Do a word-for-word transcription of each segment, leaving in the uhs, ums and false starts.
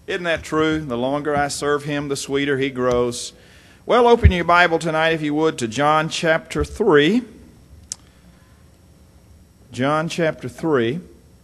Isn't that true? The longer I serve Him, the sweeter He grows. Well, open your Bible tonight, if you would, to John chapter three. John chapter three.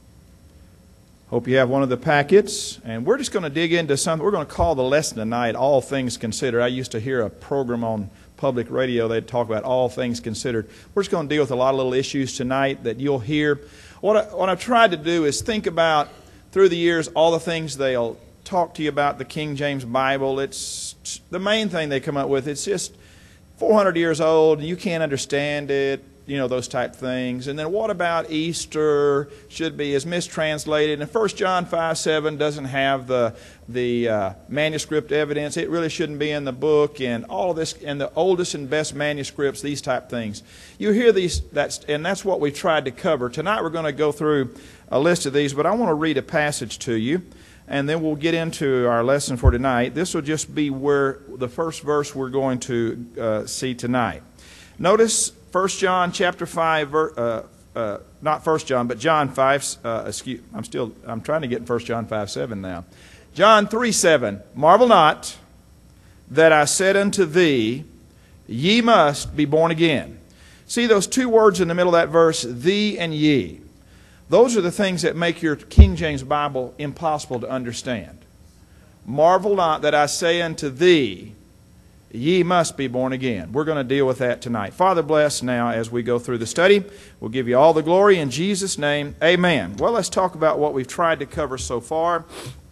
Hope you have one of the packets. And we're just going to dig into something. We're going to call the lesson tonight, All Things Considered. I used to hear a program on public radio. They'd talk about all things considered. We're just going to deal with a lot of little issues tonight that you'll hear. What, I, what I've tried to do is think about, through the years, all the things they'll talk to you about the King James Bible. It's the main thing they come up with. It's just four hundred years old, and you can't understand it, you know, those type things. And then what about Easter? Should be is mistranslated. And First John five seven doesn't have the the uh, manuscript evidence. It really shouldn't be in the book. And all of this, and the oldest and best manuscripts, these type things. You hear these, that's, and that's what we've tried to cover. Tonight we're going to go through a list of these, but I want to read a passage to you. And then we'll get into our lesson for tonight. This will just be where the first verse we're going to uh, see tonight. Notice First John chapter five, uh, uh, not First John, but John five. Uh, excuse, I'm still I'm trying to get in First John five seven now. John three seven. Marvel not that I said unto thee, ye must be born again. See those two words in the middle of that verse, thee and ye. Those are the things that make your King James Bible impossible to understand. Marvel not that I say unto thee, ye must be born again. We're going to deal with that tonight. Father, bless now as we go through the study. We'll give you all the glory in Jesus' name. Amen. Well, let's talk about what we've tried to cover so far.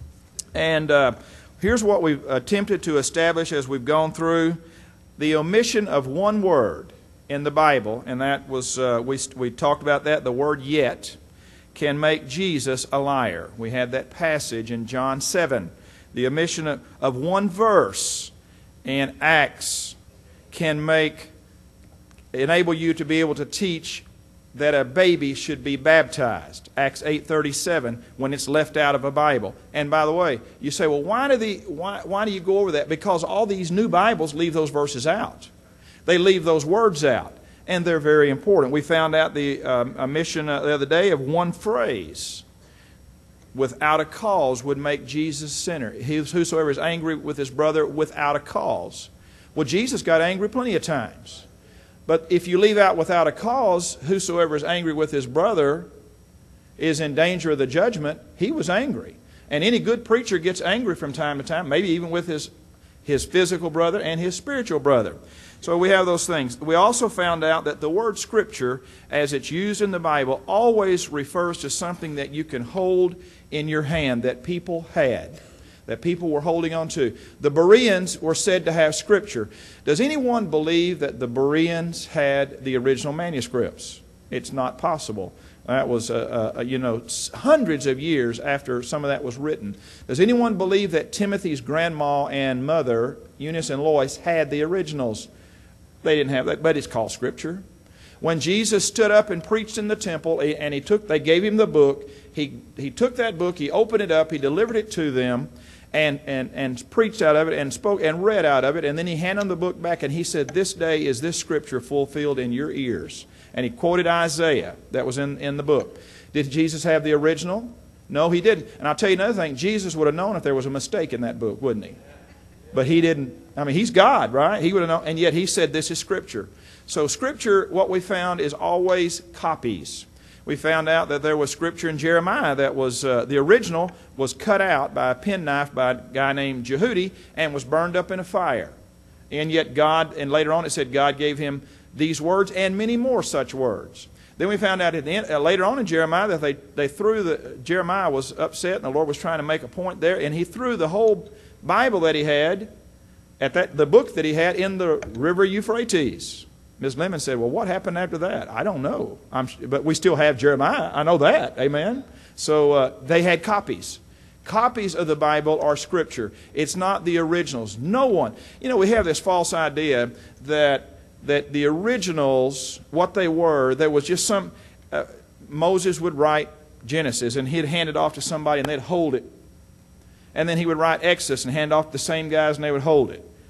And uh, here's what we've attempted to establish as we've gone through. The omission of one word in the Bible, and that was, uh, we, we talked about that, the word yet, can make Jesus a liar. We had that passage in John seven. The omission of, of one verse in Acts can make, enable you to be able to teach that a baby should be baptized. Acts eight thirty-seven, when it's left out of a Bible. And by the way, you say, well, why do, the, why, why do you go over that? Because all these new Bibles leave those verses out. They leave those words out. And they're very important. We found out the um, omission uh, the other day of one phrase. Without a cause would make Jesus a sinner. Whosoever is angry with his brother without a cause. Well, Jesus got angry plenty of times. But if you leave out without a cause, whosoever is angry with his brother is in danger of the judgment. He was angry. And any good preacher gets angry from time to time, maybe even with his, his physical brother and his spiritual brother. So we have those things. We also found out that the word Scripture, as it's used in the Bible, always refers to something that you can hold in your hand, that people had, that people were holding on to. The Bereans were said to have Scripture. Does anyone believe that the Bereans had the original manuscripts? It's not possible. That was, uh, uh, you know, hundreds of years after some of that was written. Does anyone believe that Timothy's grandma and mother, Eunice and Lois, had the originals? They didn't have that, but it's called Scripture. When Jesus stood up and preached in the temple, and he took, they gave him the book. He he took that book, he opened it up, he delivered it to them, and and and preached out of it, and spoke and read out of it, and then he handed them the book back, and he said, "This day is this Scripture fulfilled in your ears." And he quoted Isaiah that was in in the book. Did Jesus have the original? No, he didn't. And I'll tell you another thing: Jesus would have known if there was a mistake in that book, wouldn't he? But he didn't. I mean, he's God, right? He would have known. And yet he said this is Scripture. So Scripture, what we found, is always copies. We found out that there was Scripture in Jeremiah that was, uh, the original was cut out by a penknife by a guy named Jehudi and was burned up in a fire. And yet God, and later on it said God gave him these words and many more such words. Then we found out at the end, uh, later on in Jeremiah that they, they threw the, Jeremiah was upset and the Lord was trying to make a point there, and he threw the whole Bible that he had, at that the book that he had, in the river Euphrates. Miz Lemon said, well, what happened after that? I don't know. I'm, but we still have Jeremiah. I know that. Amen? So uh, they had copies. Copies of the Bible are Scripture. It's not the originals. No one. You know, we have this false idea that, that the originals, what they were, there was just some, uh, Moses would write Genesis and he'd hand it off to somebody and they'd hold it. And then he would write Exodus and hand off to the same guys and they would hold it.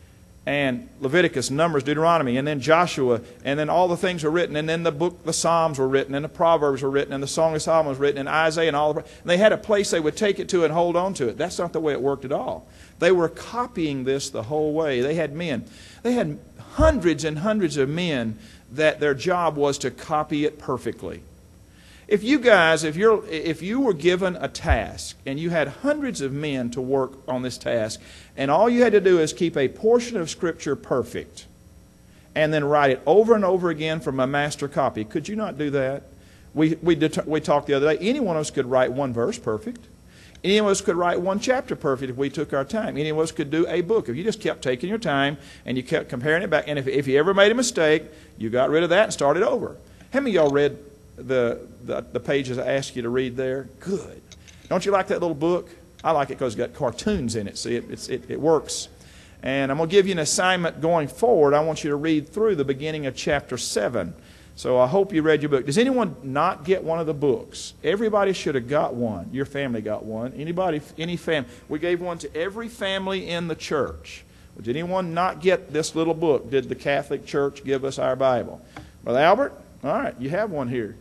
and Leviticus, Numbers, Deuteronomy, and then Joshua, and then all the things were written, and then the book, the Psalms were written, and the Proverbs were written, and the Song of Solomon was written, and Isaiah, and all the, and they had a place they would take it to and hold on to it. That's not the way it worked at all. They were copying this the whole way. They had men. They had hundreds and hundreds of men that their job was to copy it perfectly. If you guys, if you're, if you were given a task and you had hundreds of men to work on this task, and all you had to do is keep a portion of Scripture perfect, and then write it over and over again from a master copy, could you not do that? We we det- we talked the other day. Any one of us could write one verse perfect. Any of us could write one chapter perfect if we took our time. Any of us could do a book if you just kept taking your time and you kept comparing it back. And if if you ever made a mistake, you got rid of that and started over. How many of y'all read the, the the pages I asked you to read there? Good. Don't you like that little book? I like it because it's got cartoons in it. See, it, it's, it, it works. And I'm going to give you an assignment going forward. I want you to read through the beginning of chapter seven. So I hope you read your book. Does anyone not get one of the books? Everybody should have got one. Your family got one. Anybody, any family. We gave one to every family in the church. Did anyone not get this little book? Did the Catholic Church give us our Bible? Brother Albert? All right, you have one here.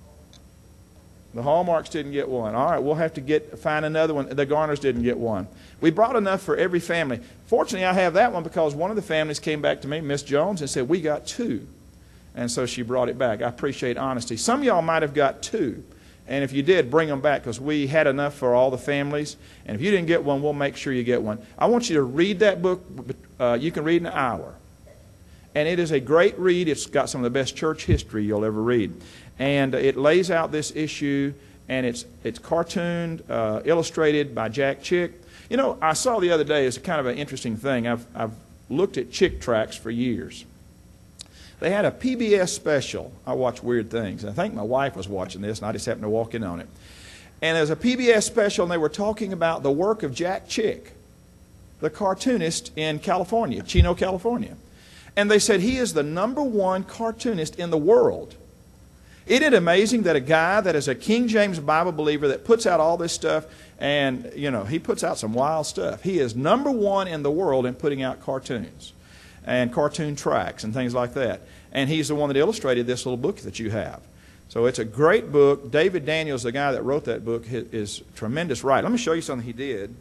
The Hallmarks didn't get one. All right, we'll have to get find another one. The Garners didn't get one. We brought enough for every family. Fortunately, I have that one because one of the families came back to me, Miss Jones, and said, we got two. And so she brought it back. I appreciate honesty. Some of y'all might have got two. And if you did, bring them back because we had enough for all the families. And if you didn't get one, we'll make sure you get one. I want you to read that book. Uh, you can read in an hour. And it is a great read. It's got some of the best church history you'll ever read. And it lays out this issue, and it's it's cartooned, uh, illustrated by Jack Chick. You know, I saw the other day, it's kind of an interesting thing. I've, I've looked at Chick tracts for years. They had a P B S special. I watch weird things. I think my wife was watching this, and I just happened to walk in on it. And there's a P B S special, and they were talking about the work of Jack Chick, the cartoonist in California, Chino, California. And they said he is the number one cartoonist in the world. Isn't it amazing that a guy that is a King James Bible believer that puts out all this stuff, and, you know, he puts out some wild stuff. He is number one in the world in putting out cartoons and cartoon tracks and things like that. And he's the one that illustrated this little book that you have. So it's a great book. David Daniels, the guy that wrote that book, is a tremendous writer. Let me show you something he did.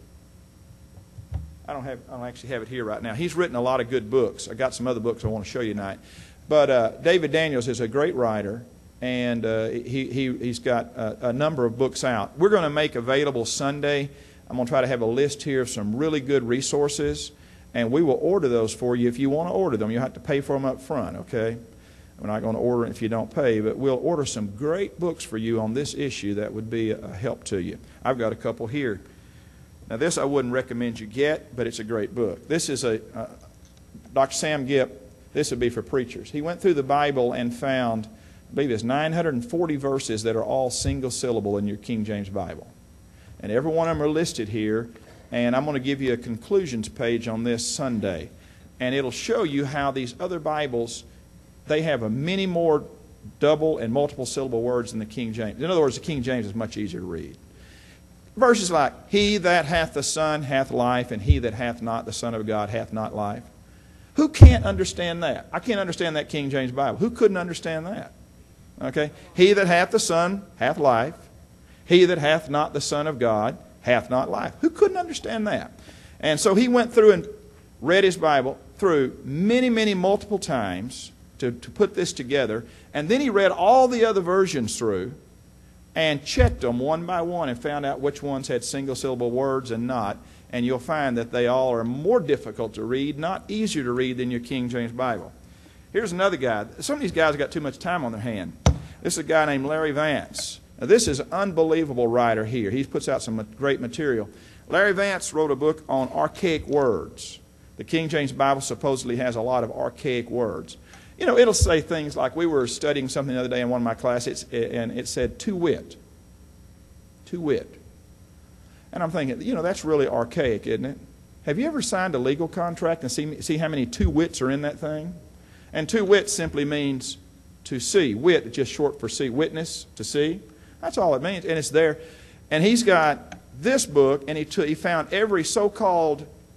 I don't have, I don't actually have it here right now. He's written a lot of good books. I got some other books I want to show you tonight. But uh, David Daniels is a great writer, and uh, he, he, he's got a, a number of books out. We're going to make available Sunday. I'm going to try to have a list here of some really good resources, and we will order those for you. If you want to order them, you'll have to pay for them up front, okay? We're not going to order it if you don't pay, but we'll order some great books for you on this issue that would be a help to you. I've got a couple here. Now, this I wouldn't recommend you get, but it's a great book. This is a, uh, Doctor Sam Gipp, this would be for preachers. He went through the Bible and found, I believe it's nine hundred forty verses that are all single syllable in your King James Bible. And every one of them are listed here, and I'm going to give you a conclusions page on this Sunday. And it'll show you how these other Bibles, they have a many more double and multiple syllable words than the King James. In other words, the King James is much easier to read. Verses like, he that hath the Son hath life, and he that hath not the Son of God hath not life. Who can't understand that? I can't understand that King James Bible. Who couldn't understand that? Okay? He that hath the Son hath life. He that hath not the Son of God hath not life. Who couldn't understand that? And so he went through and read his Bible through many, many multiple times to, to put this together. And then he read all the other versions through and checked them one by one and found out which ones had single-syllable words and not. And you'll find that they all are more difficult to read, not easier to read than your King James Bible. Here's another guy. Some of these guys have got too much time on their hand. This is a guy named Larry Vance. Now, this is an unbelievable writer here. He puts out some great material. Larry Vance wrote a book on archaic words. The King James Bible supposedly has a lot of archaic words. You know, it'll say things like, we were studying something the other day in one of my classes, and it said, to wit. To wit. And I'm thinking, you know, that's really archaic, isn't it? Have you ever signed a legal contract and see, see how many two wits are in that thing? And to wit simply means to see. Wit is just short for see. Witness, to see. That's all it means. And it's there. And he's got this book, and he, took, he found every so-called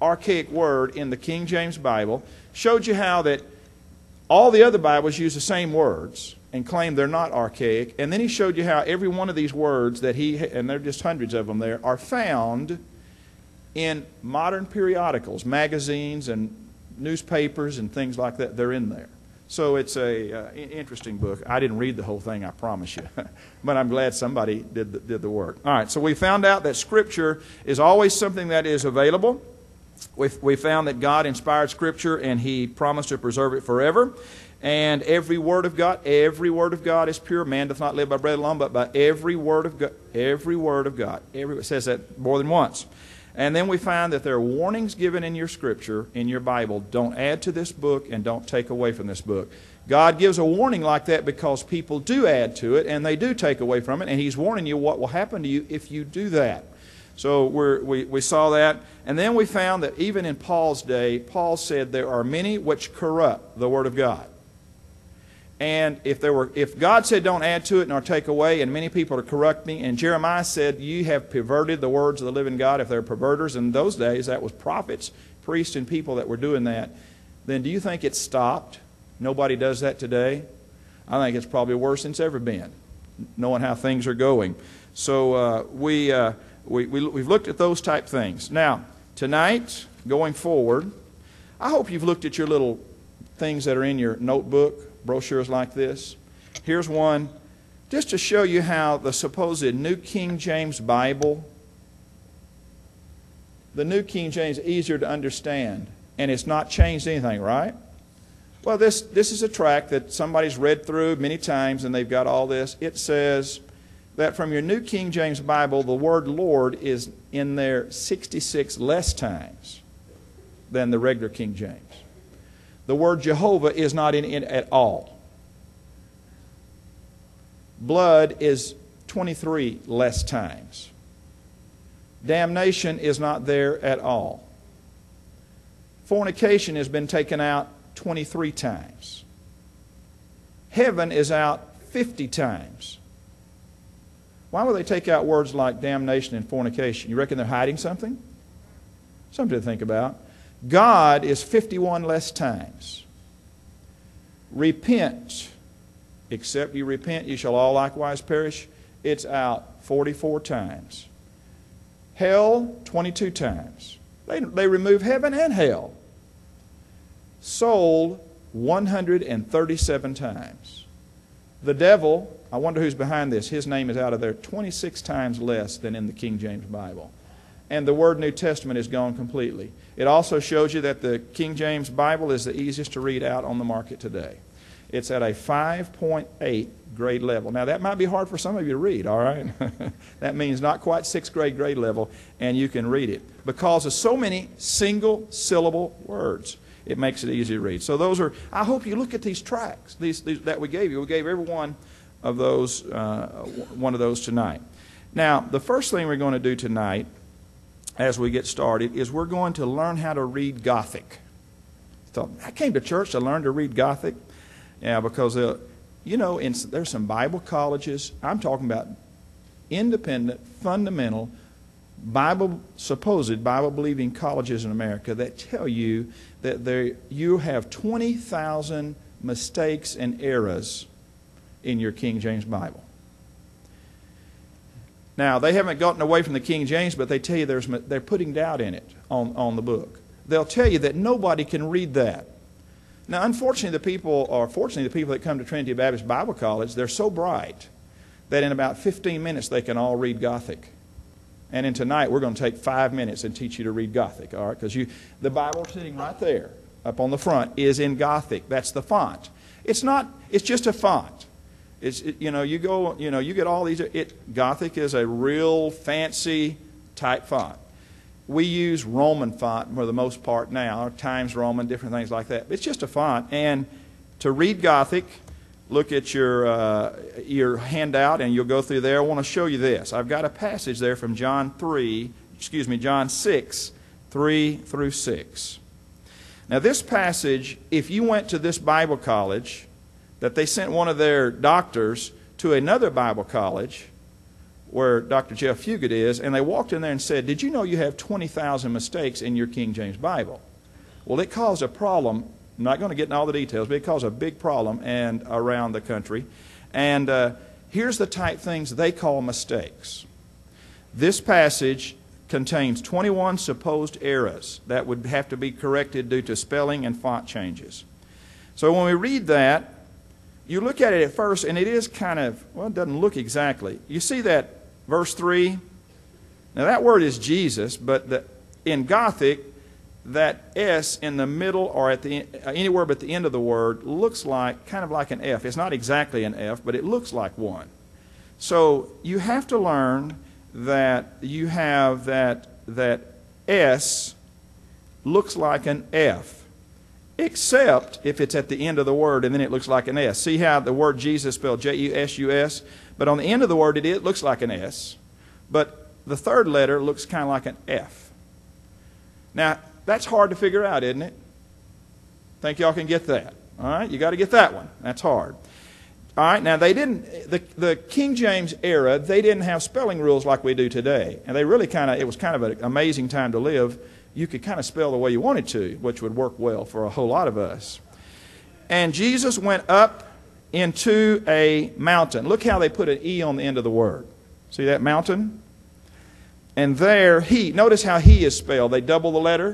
archaic word in the King James Bible, showed you how that all the other Bibles use the same words and claim they're not archaic, and then he showed you how every one of these words that he, and there are just hundreds of them there, are found in modern periodicals, magazines and newspapers and things like that. They're in there. So it's a uh, interesting book. I didn't read the whole thing, I promise you. But I'm glad somebody did the, did the work. All right, so we found out that Scripture is always something that is available. We, we found that God inspired Scripture and He promised to preserve it forever. And every word of God, every word of God is pure. Man doth not live by bread alone, but by every word of God. Every word of God. Every, it says that more than once. And then we find that there are warnings given in your Scripture, in your Bible. Don't add to this book and don't take away from this book. God gives a warning like that because people do add to it and they do take away from it. And He's warning you what will happen to you if you do that. So we're, we, we saw that. And then we found that even in Paul's day, Paul said there are many which corrupt the Word of God. And if there were, if God said don't add to it nor take away, and many people are corrupting, and Jeremiah said you have perverted the words of the living God, if they're perverters in those days, that was prophets, priests, and people that were doing that, then do you think it stopped? Nobody does that today? I think it's probably worse than it's ever been, knowing how things are going. So uh, we, uh, we, we, we've looked at those type things. Now, tonight, going forward, I hope you've looked at your little things that are in your notebook, brochures like this. Here's one just to show you how the supposed New King James Bible, the New King James is easier to understand, and it's not changed anything, right? Well, this, this is a tract that somebody's read through many times, and they've got all this. It says that from your New King James Bible, the word Lord is in there sixty-six less times than the regular King James. The word Jehovah is not in it at all. Blood is twenty-three less times. Damnation is not there at all. Fornication has been taken out twenty-three times. Heaven is out fifty times. Why would they take out words like damnation and fornication? You reckon they're hiding something? Something to think about. God is fifty-one less times. Repent. Except you repent, you shall all likewise perish. It's out forty-four times. Hell, twenty-two times. They, they remove heaven and hell. Soul, one hundred thirty-seven times. The devil, I wonder who's behind this. His name is out of there twenty-six times less than in the King James Bible. And the word New Testament is gone completely. It also shows you that the King James Bible is the easiest to read out on the market today. It's at a five point eight grade level. Now, that might be hard for some of you to read, all right? That means not quite sixth grade grade level, and you can read it. Because of so many single syllable words, it makes it easy to read. So those are, I hope you look at these tracts these, these, that we gave you. We gave every one of those, uh, one of those tonight. Now, the first thing we're going to do tonight as we get started is we're going to learn how to read Gothic. So I came to church to learn to read Gothic. Yeah, because, uh, you know, in, there's some Bible colleges. I'm talking about independent, fundamental, Bible, supposed Bible-believing colleges in America that tell you that there, you have twenty thousand mistakes and errors in your King James Bible. Now, they haven't gotten away from the King James, but they tell you there's, they're putting doubt in it on, on the book. They'll tell you that nobody can read that. Now, unfortunately, the people, or fortunately, the people that come to Trinity Baptist Bible College, they're so bright that in about fifteen minutes they can all read Gothic. And in tonight, we're going to take five minutes and teach you to read Gothic, all right? Because you, the Bible sitting right there, up on the front, is in Gothic. That's the font. It's not. It's just a font. It's it, you know you go you know you get all these. It Gothic is a real fancy type font. We use Roman font for the most part now, Times Roman, different things like that. It's just a font. And to read Gothic, look at your, uh, your handout and you'll go through there. I want to show you this. I've got a passage there from John three, excuse me, John six, three through six. Now this passage, if you went to this Bible college, that they sent one of their doctors to another Bible college, where Doctor Jeff Fugit is, and they walked in there and said, did you know you have twenty thousand mistakes in your King James Bible? Well, it caused a problem. I'm not going to get into all the details, but it caused a big problem and around the country. And uh, here's the type things they call mistakes. This passage contains twenty-one supposed errors that would have to be corrected due to spelling and font changes. So when we read that, you look at it at first, and it is kind of, well, it doesn't look exactly. You see that verse three? Now that word is Jesus, but the, in Gothic, that S in the middle or at the anywhere but the end of the word looks like, kind of like an F. It's not exactly an F, but it looks like one. So you have to learn that you have that, that S looks like an F, except if it's at the end of the word and then it looks like an S. See how the word Jesus spelled J E S U S? But on the end of the word it, it looks like an S, but the third letter looks kind of like an F. Now, that's hard to figure out, isn't it? Think y'all can get that. All right, you got to get that one. That's hard. All right, now they didn't, the, the King James era, they didn't have spelling rules like we do today. And they really kind of, it was kind of an amazing time to live. You could kind of spell the way you wanted to, which would work well for a whole lot of us. And Jesus went up into a mountain. Look how they put an E on the end of the word. See that mountain? And there he, notice how he is spelled. They double the letter.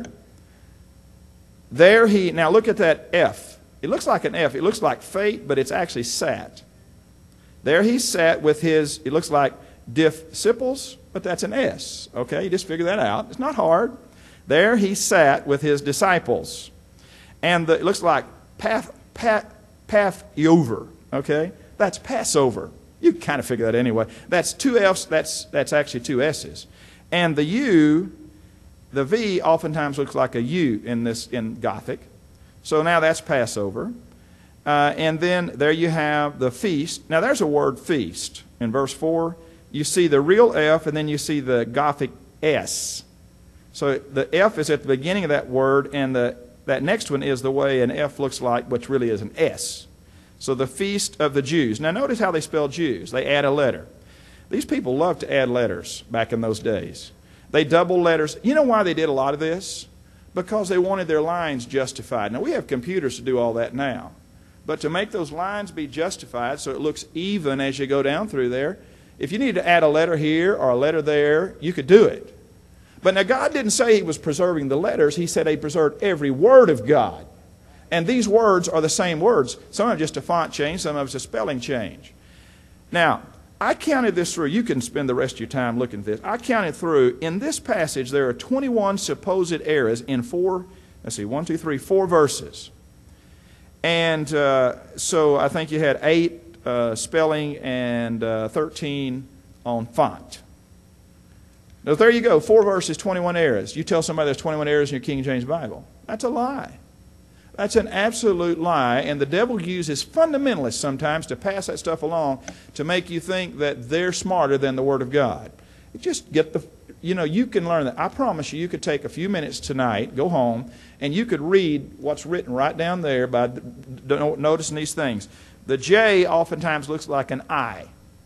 There he, now look at that F. It looks like an F. It looks like fate, but it's actually sat. There he sat with his, it looks like disciples, but that's an S. Okay, you just figure that out. It's not hard. There he sat with his disciples. And the, it looks like path, path, Passover. Okay, that's Passover. You can kind of figure that anyway. That's two F's, that's, that's actually two S's. And the U, the V oftentimes looks like a U in this in Gothic. So now that's Passover. Uh, and then there you have the feast. Now there's a word feast. In verse four, you see the real F and then you see the Gothic S. So the F is at the beginning of that word, and the, that next one is the way an F looks like, which really is an S. So the feast of the Jews. Now notice how they spell Jews. They add a letter. These people loved to add letters back in those days. They double letters. You know why they did a lot of this? Because they wanted their lines justified. Now we have computers to do all that now. But to make those lines be justified so it looks even as you go down through there, if you need to add a letter here or a letter there, you could do it. But now God didn't say He was preserving the letters. He said He preserved every word of God. And these words are the same words. Some of them just a font change, some of it's a spelling change. Now, I counted this through. You can spend the rest of your time looking at this. I counted through. In this passage, there are twenty-one supposed errors in four, let's see, one, two, three, four verses. And uh, so I think you had eight uh, spelling and uh, thirteen on font. Now, there you go. Four verses, twenty-one errors. You tell somebody there's twenty-one errors in your King James Bible. That's a lie. That's an absolute lie, and the devil uses fundamentalists sometimes to pass that stuff along to make you think that they're smarter than the Word of God. Just get the, you know, you can learn that. I promise you, you could take a few minutes tonight, go home, and you could read what's written right down there by noticing these things. The J oftentimes looks like an I.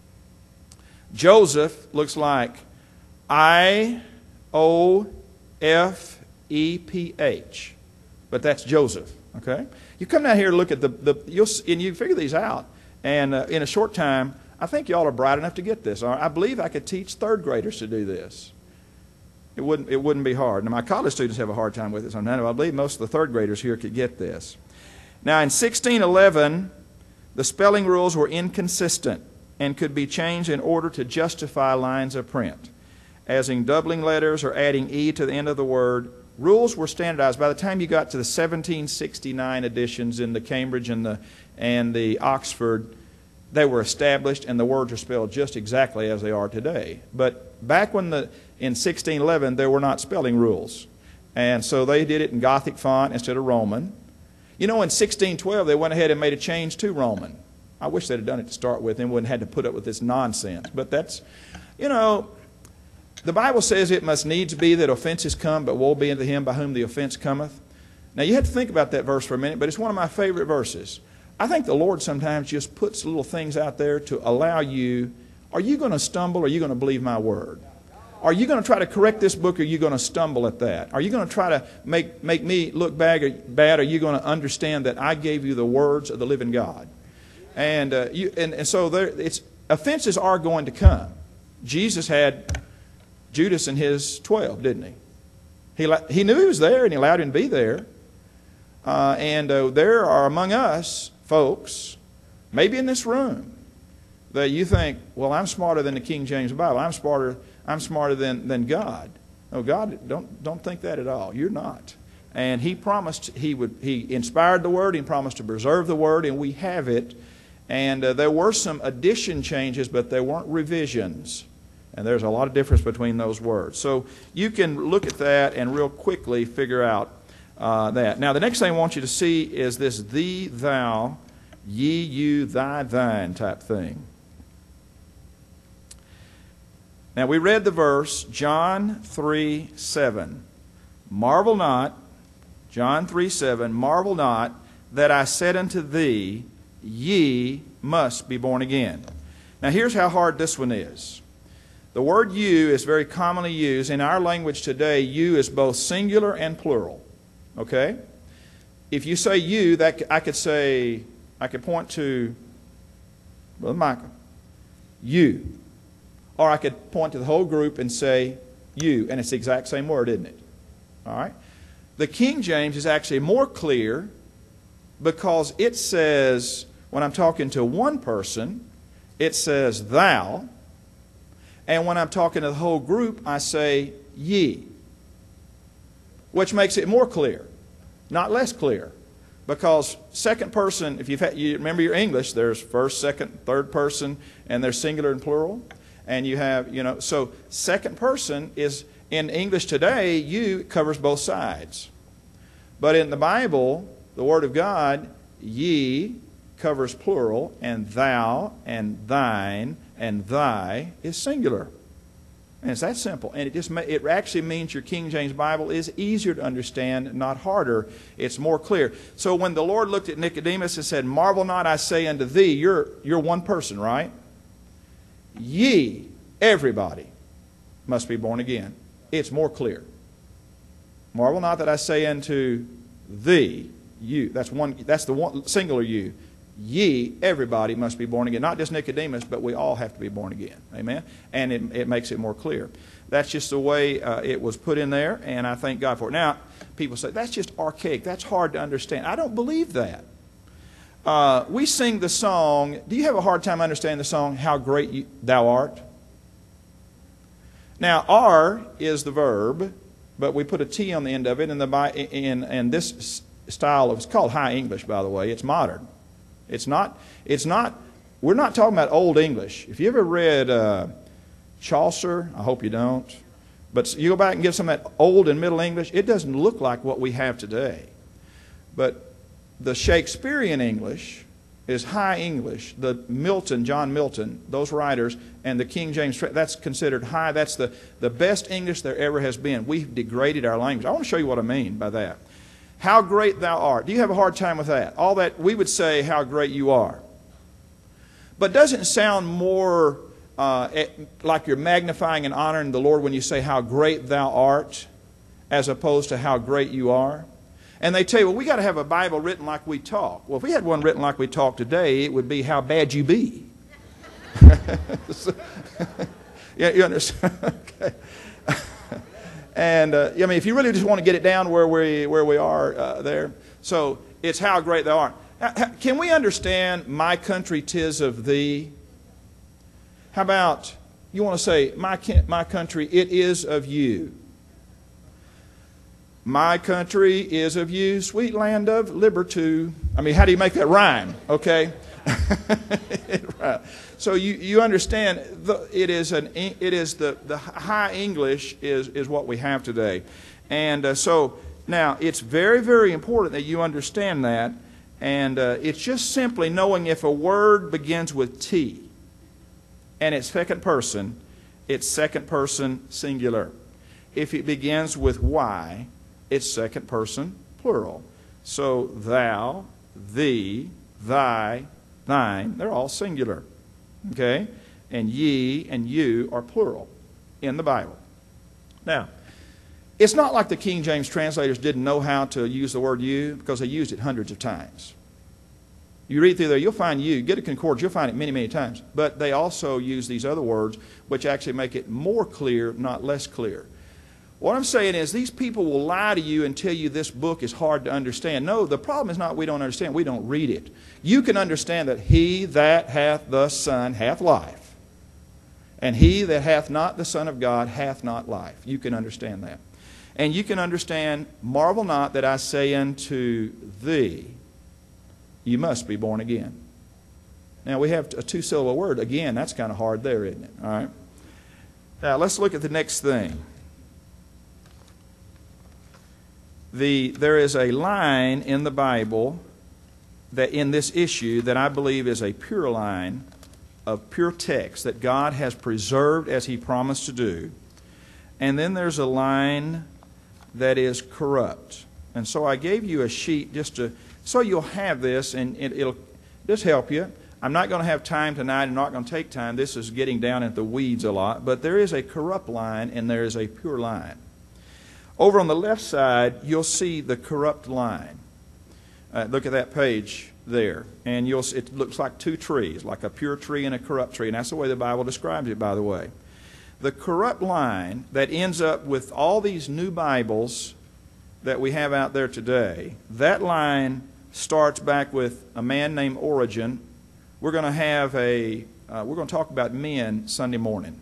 Joseph looks like I O F E P H, but that's Joseph. Okay, you come down here and look at the, the you'll, and you figure these out. And uh, in a short time, I think y'all are bright enough to get this. I believe I could teach third graders to do this. It wouldn't, it wouldn't be hard. Now, my college students have a hard time with it sometimes. I believe most of the third graders here could get this. Now, in sixteen eleven, the spelling rules were inconsistent and could be changed in order to justify lines of print, as in doubling letters or adding E to the end of the word. Rules were standardized. By the time you got to the seventeen sixty-nine editions in the Cambridge and the, and the Oxford, they were established and the words are spelled just exactly as they are today. But back when the, in sixteen eleven, there were not spelling rules. And so they did it in Gothic font instead of Roman. You know, in sixteen twelve, they went ahead and made a change to Roman. I wish they'd have done it to start with and wouldn't have had to put up with this nonsense. But that's, you know, the Bible says it must needs be that offenses come, but woe be unto him by whom the offense cometh. Now, you have to think about that verse for a minute, but it's one of my favorite verses. I think the Lord sometimes just puts little things out there to allow you Are you going to stumble or are you going to believe my word? Are you going to try to correct this book or are you going to stumble at that? Are you going to try to make, make me look bad or, bad, or are you going to understand that I gave you the words of the living God? And, uh, you, and, and so there, it's, offenses are going to come. Jesus had Judas and his twelve, didn't he? He, he knew he was there and he allowed him to be there. Uh, and uh, there are among us folks, maybe in this room, that you think, well, I'm smarter than the King James Bible. I'm smarter, I'm smarter than, than God. No, God, don't, don't think that at all. You're not. And He promised He would, He inspired the Word, He promised to preserve the Word, and we have it. And uh, there were some addition changes, but there weren't revisions. And there's a lot of difference between those words. So you can look at that and real quickly figure out uh, that. Now, the next thing I want you to see is this thee, thou, ye, you, thy, thine type thing. Now, we read the verse, John three seven. Marvel not, John three seven, marvel not that I said unto thee, ye must be born again. Now, here's how hard this one is. The word you is very commonly used. In our language today, you is both singular and plural. Okay? If you say you, that I could say, I could point to Brother Michael. You. Or I could point to the whole group and say you. And it's the exact same word, isn't it? All right? The King James is actually more clear because it says, when I'm talking to one person, it says thou. And when I'm talking to the whole group, I say ye. Which makes it more clear, not less clear. Because second person, if you've had, you remember your English, there's first, second, third person, and there's singular and plural. And you have, you know, so second person is, in English today, you covers both sides. But in the Bible, the Word of God, ye covers plural, and thou, and thine, and thy is singular. And it's that simple. And it just it actually means your King James Bible is easier to understand, not harder. It's more clear. So when the Lord looked at Nicodemus and said, marvel not, I say unto thee, you're, you're one person, right? Ye, everybody, must be born again. It's more clear. Marvel not that I say unto thee, you. That's one. That's the one singular you. Ye, everybody must be born again. Not just Nicodemus, but we all have to be born again. Amen? And it, it makes it more clear. That's just the way uh, it was put in there, and I thank God for it. Now, people say, that's just archaic. That's hard to understand. I don't believe that. Uh, we sing the song. Do you have a hard time understanding the song, How Great you, Thou Art? Now, are is the verb, but we put a T on the end of it, and, the, in, in this style of, it's called High English, by the way. It's modern. It's not, it's not, we're not talking about Old English. If you ever read uh, Chaucer, I hope you don't, but you go back and get some of that Old and Middle English, it doesn't look like what we have today. But the Shakespearean English is High English. The Milton, John Milton, those writers, and the King James, that's considered high. That's the, the best English there ever has been. We've degraded our language. I want to show you what I mean by that. How great thou art. Do you have a hard time with that? All that, we would say how great you are. But doesn't it sound more uh, like you're magnifying and honoring the Lord when you say how great thou art, as opposed to how great you are? And they tell you, well, we got to have a Bible written like we talk. Well, if we had one written like we talk today, it would be how bad you be. so, yeah, you understand? Okay. And, uh, I mean, if you really just want to get it down where we, where we are uh, there. So, it's how great thou art. Now, can we understand, my country 'tis of thee? How about, you want to say, my, my country, it is of you. My country is of you, sweet land of liberty. I mean, how do you make that rhyme? Okay? So you, you understand, the, it is, an, it is the, the High English is, is what we have today. And uh, so now it's very, very important that you understand that. And uh, it's just simply knowing if a word begins with T and it's second person, it's second person singular. If it begins with Y, it's second person plural. So thou, thee, thy, thine, they're all singular. Okay? and ye and you are plural in the Bible. Now, it's not like the King James translators didn't know how to use the word you, because they used it hundreds of times. You read through there, you'll find you, get a concordance, you'll find it many, many times. But they also use these other words which actually make it more clear, not less clear. What I'm saying is these people will lie to you and tell you this book is hard to understand. No, the problem is not we don't understand, we don't read it. You can understand that he that hath the Son hath life, and he that hath not the Son of God hath not life. You can understand that. And you can understand, marvel not that I say unto thee, you must be born again. Now we have a two-syllable word. Again, that's kind of hard there, isn't it? All right. Now let's look at the next thing. The, there is a line in the Bible that in this issue that I believe is a pure line of pure text that God has preserved as He promised to do. And then there's a line that is corrupt. And so I gave you a sheet just to, so you'll have this and it, it'll just help you. I'm not going to have time tonight. I'm not going to take time. This is getting down into the weeds a lot. But there is a corrupt line and there is a pure line. Over on the left side, you'll see the corrupt line. Uh, look at that page there. And you'll see, it looks like two trees, like a pure tree and a corrupt tree. And that's the way the Bible describes it, by the way. The corrupt line that ends up with all these new Bibles that we have out there today, that line starts back with a man named Origen. We're going to have a, uh, we're going to talk about men Sunday morning.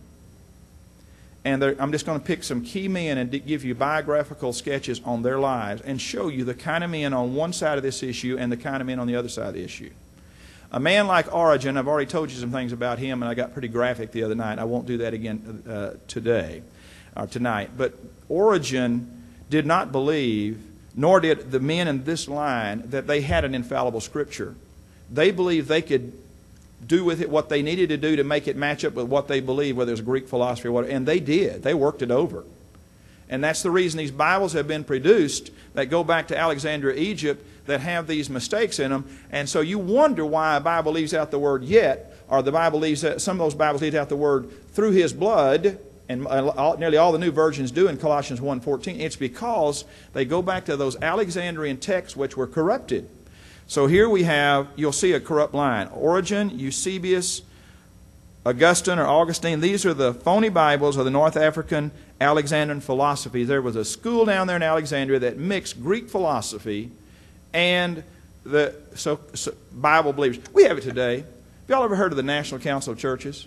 And I'm just going to pick some key men and give you biographical sketches on their lives and show you the kind of men on one side of this issue and the kind of men on the other side of the issue. A man like Origen, I've already told you some things about him, and I got pretty graphic the other night. I won't do that again uh, today or tonight. But Origen did not believe, nor did the men in this line, that they had an infallible Scripture. They believed they could do with it what they needed to do to make it match up with what they believed, whether it was Greek philosophy or whatever. And they did. They worked it over. And that's the reason these Bibles have been produced that go back to Alexandria, Egypt, that have these mistakes in them. And so you wonder why a Bible leaves out the word yet, or the Bible leaves out, some of those Bibles leave out the word through His blood, and all, nearly all the new versions do in Colossians one fourteen. It's because they go back to those Alexandrian texts which were corrupted. So here we have, you'll see a corrupt line. Origen, Eusebius, Augustine or Augustine, these are the phony Bibles of the North African Alexandrian philosophy. There was a school down there in Alexandria that mixed Greek philosophy and the so, so Bible believers. We have it today. Have y'all ever heard of the National Council of Churches?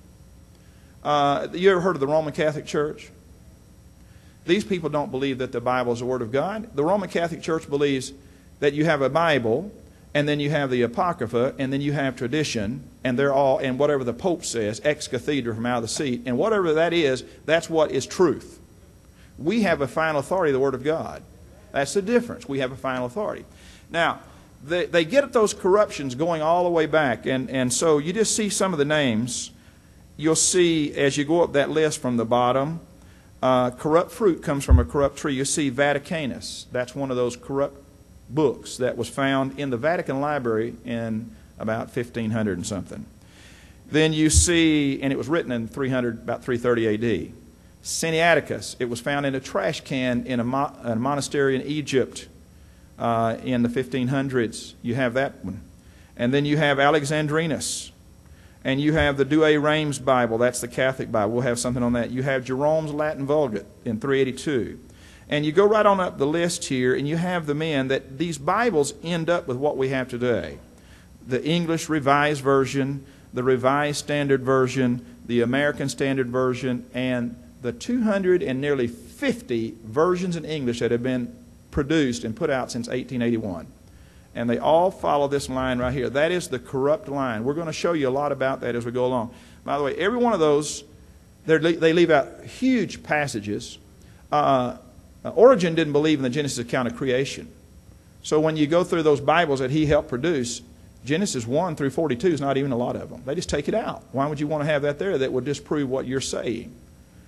Uh, you ever heard of the Roman Catholic Church? These people don't believe that the Bible is the Word of God. The Roman Catholic Church believes that you have a Bible, and then you have the Apocrypha, and then you have tradition, and they're all, and whatever the Pope says, ex cathedra from out of the seat, and whatever that is, that's what is truth. We have a final authority, the Word of God. That's the difference. We have a final authority. Now, they, they get at those corruptions going all the way back, and, and so you just see some of the names. You'll see, as you go up that list from the bottom, uh, corrupt fruit comes from a corrupt tree. You see Vaticanus. That's one of those corrupt books that was found in the Vatican Library in about fifteen hundred and something. Then you see, and it was written in three hundred, about three thirty A D. Sinaiticus, it was found in a trash can in a, mo a monastery in Egypt uh, in the fifteen hundreds. You have that one. And then you have Alexandrinus. And you have the Douay-Rheims Bible. That's the Catholic Bible. We'll have something on that. You have Jerome's Latin Vulgate in three eighty-two. And you go right on up the list here, and you have the men that these Bibles end up with what we have today. The English Revised Version, the Revised Standard Version, the American Standard Version, and the two hundred and nearly fifty versions in English that have been produced and put out since eighteen eighty-one. And they all follow this line right here. That is the corrupt line. We're going to show you a lot about that as we go along. By the way, every one of those, they leave out huge passages. Uh, Uh, Origen didn't believe in the Genesis account of creation. So when you go through those Bibles that he helped produce, Genesis one through forty-two is not even a lot of them. They just take it out. Why would you want to have that there that would disprove what you're saying?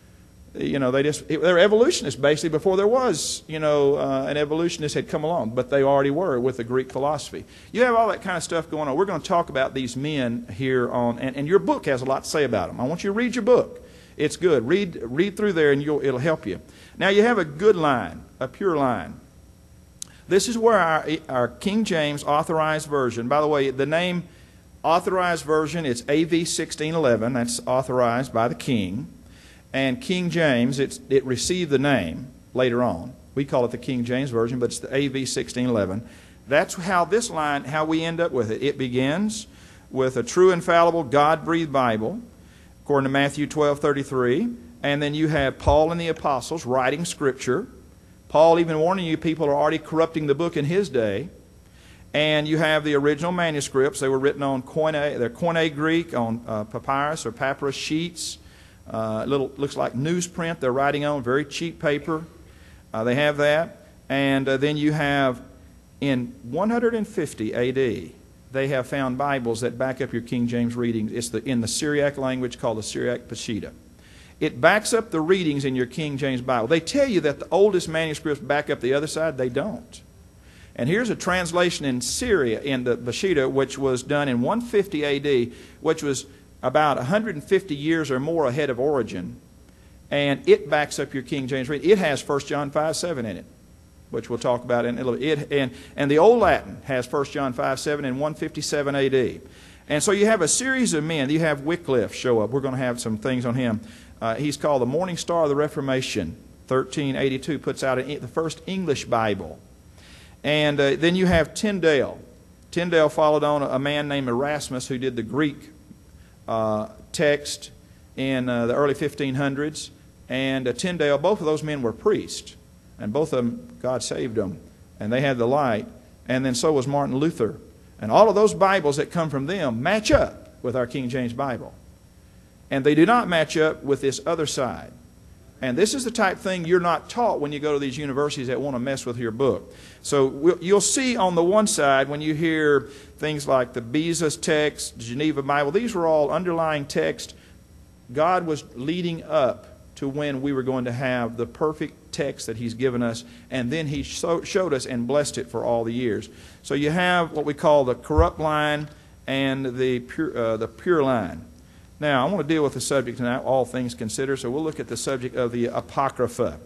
You know, they just, they're evolutionists basically before there was, you know, uh, an evolutionist had come along, but they already were with the Greek philosophy. You have all that kind of stuff going on. We're going to talk about these men here on, and, and your book has a lot to say about them. I want you to read your book. It's good. Read, read through there and you'll, it'll help you. Now you have a good line, a pure line. This is where our, our King James Authorized Version, by the way, the name Authorized Version, it's A V sixteen eleven. That's authorized by the king. And King James, it's, it received the name later on. We call it the King James Version, but it's the A V sixteen eleven. That's how this line, how we end up with it. It begins with a true, infallible, God-breathed Bible, according to Matthew twelve thirty-three. And then you have Paul and the apostles writing Scripture. Paul even warning you people are already corrupting the book in his day. And you have the original manuscripts. They were written on Koine, they're Koine Greek, on uh, papyrus or papyrus sheets. Uh, little looks like newsprint they're writing on, very cheap paper. Uh, they have that. And uh, then you have, in one hundred fifty A D, they have found Bibles that back up your King James readings. It's the, in the Syriac language called the Syriac Peshitta. It backs up the readings in your King James Bible. They tell you that the oldest manuscripts back up the other side. They don't. And here's a translation in Syria, in the Peshitta, which was done in one fifty A D, which was about one hundred fifty years or more ahead of Origen. And it backs up your King James reading. It has First John five seven in it, which we'll talk about in a little bit. It, and, and the Old Latin has First John five seven in one fifty-seven A D. And so you have a series of men. You have Wycliffe show up. We're going to have some things on him. Uh, he's called the Morning Star of the Reformation. thirteen eighty-two puts out a, the first English Bible. And uh, then you have Tyndale. Tyndale followed on a, a man named Erasmus who did the Greek uh, text in uh, the early fifteen hundreds. And uh, Tyndale, both of those men were priests. And both of them, God saved them. And they had the light. And then so was Martin Luther. And all of those Bibles that come from them match up with our King James Bible. And they do not match up with this other side. And this is the type of thing you're not taught when you go to these universities that want to mess with your book. So you'll see on the one side when you hear things like the Beza's text, Geneva Bible, these were all underlying text. God was leading up to when we were going to have the perfect text that He's given us, and then He so, showed us and blessed it for all the years. So you have what we call the corrupt line and the pure, uh, the pure line. Now, I want to deal with the subject tonight, all things considered, so we'll look at the subject of the Apocrypha.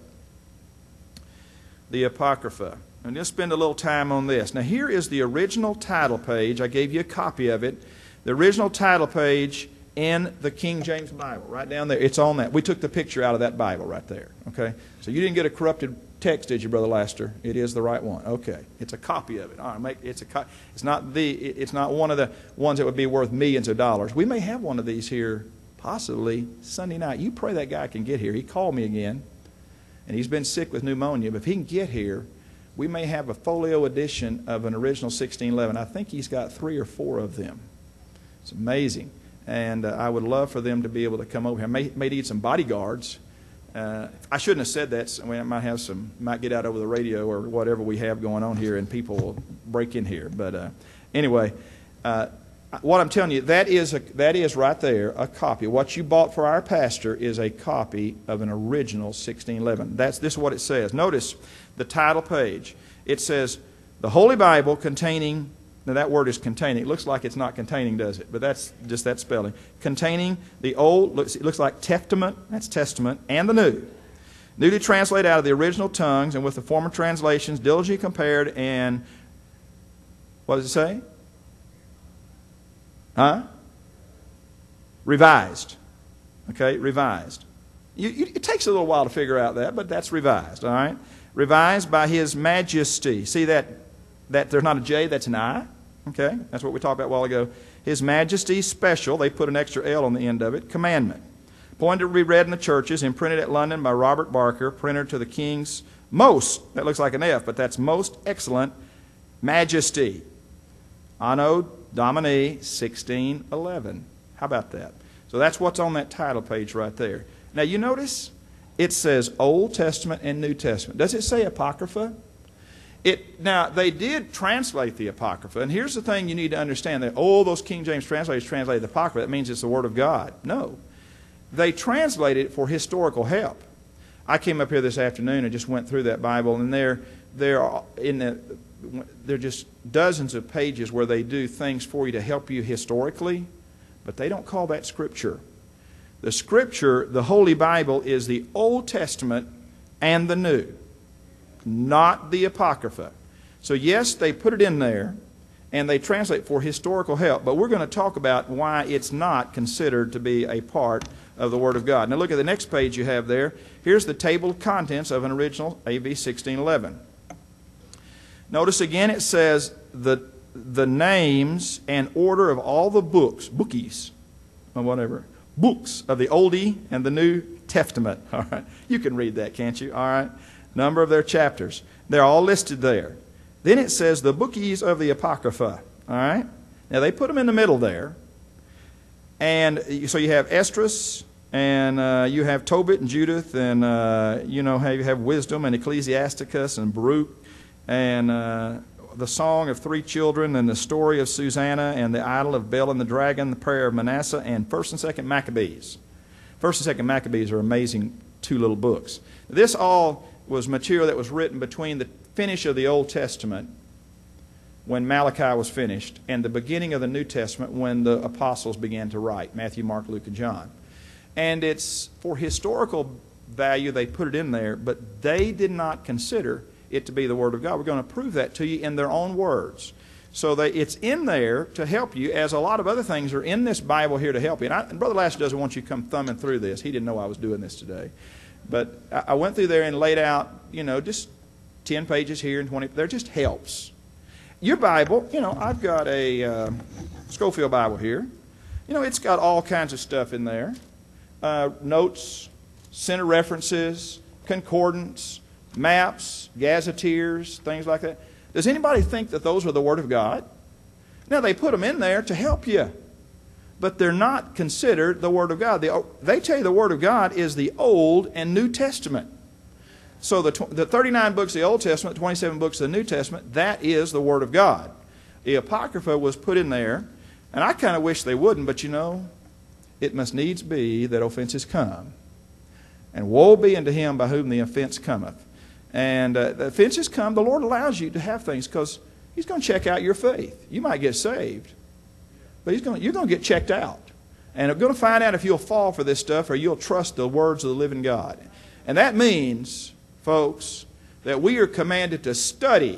The Apocrypha. And just spend a little time on this. Now, here is the original title page. I gave you a copy of it. The original title page in the King James Bible, right down there. It's on that. We took the picture out of that Bible right there. Okay? So you didn't get a corrupted text, did you, Brother Laster? It is the right one. Okay. It's a copy of it. All right, make, it's, a co it's, not the, it's not one of the ones that would be worth millions of dollars. We may have one of these here possibly Sunday night. You pray that guy can get here. He called me again, and he's been sick with pneumonia. But if he can get here, we may have a folio edition of an original sixteen eleven. I think he's got three or four of them. It's amazing. And uh, I would love for them to be able to come over here. May, may need some bodyguards. Uh, I shouldn't have said that. So we might have some, might get out over the radio or whatever we have going on here, and people will break in here. But uh, anyway, uh, what I'm telling you, that is a, that is right there a copy. What you bought for our pastor is a copy of an original sixteen eleven. That's this is what it says. Notice the title page. It says the Holy Bible containing. Now that word is containing. It looks like it's not containing, does it? But that's just that spelling. Containing the old, looks, it looks like Testament, that's Testament, and the New. Newly translated out of the original tongues and with the former translations, diligently compared and, what does it say? Huh? Revised. Okay, revised. You, you, it takes a little while to figure out that, but that's revised, all right? Revised by His Majesty. See that? That there's not a J, that's an I. Okay, that's what we talked about a while ago. His Majesty's Special, they put an extra L on the end of it, commandment. Appointed to be read in the churches, imprinted at London by Robert Barker, printer to the King's most, that looks like an F, but that's most excellent Majesty. Anno Domini sixteen eleven. How about that? So that's what's on that title page right there. Now you notice it says Old Testament and New Testament. Does it say Apocrypha? It, now, they did translate the Apocrypha, and here's the thing you need to understand, that, oh, those King James translators translated the Apocrypha, that means it's the Word of God. No. They translated it for historical help. I came up here this afternoon and just went through that Bible, and there, there are in the, there are just dozens of pages where they do things for you to help you historically, but they don't call that Scripture. The Scripture, the Holy Bible, is the Old Testament and the New, not the Apocrypha. So yes, they put it in there, and they translate for historical help, but we're going to talk about why it's not considered to be a part of the Word of God. Now look at the next page you have there. Here's the table of contents of an original A V sixteen eleven. Notice again it says the, the names and order of all the books, bookies, or whatever, books of the Oldie and the New Testament. All right, you can read that, can't you? All right, number of their chapters. They're all listed there. Then it says the bookies of the Apocrypha. All right, now they put them in the middle there. And so you have Esdras, and uh, you have Tobit and Judith, and uh, you know how you have Wisdom and Ecclesiasticus and Baruch, and uh, the Song of Three Children, and the story of Susanna, and the idol of Bel and the dragon, the prayer of Manasseh, and First and Second Maccabees. First and Second Maccabees are amazing two little books. This all was material that was written between the finish of the Old Testament, when Malachi was finished, and the beginning of the New Testament when the apostles began to write, Matthew, Mark, Luke, and John. And it's for historical value they put it in there, but they did not consider it to be the Word of God. We're going to prove that to you in their own words. So they, it's in there to help you, as a lot of other things are in this Bible here to help you. And, I, and Brother Lasser doesn't want you to come thumbing through this. He didn't know I was doing this today. But I, I went through there and laid out, you know, just ten pages here and twenty. They're just helps. Your Bible, you know, I've got a uh, Scofield Bible here. You know, it's got all kinds of stuff in there. Uh, notes, center references, concordance, maps, gazetteers, things like that. Does anybody think that those are the Word of God? Now, they put them in there to help you, but they're not considered the Word of God. They, they tell you the Word of God is the Old and New Testament. So the, the thirty-nine books of the Old Testament, twenty-seven books of the New Testament, that is the Word of God. The Apocrypha was put in there, and I kind of wish they wouldn't, but you know, it must needs be that offenses come. And woe be unto him by whom the offense cometh. And uh, the offenses come, the Lord allows you to have things because He's going to check out your faith. You might get saved, but he's going, you're going to get checked out. And I'm going to find out if you'll fall for this stuff or you'll trust the words of the living God. And that means, folks, that we are commanded to study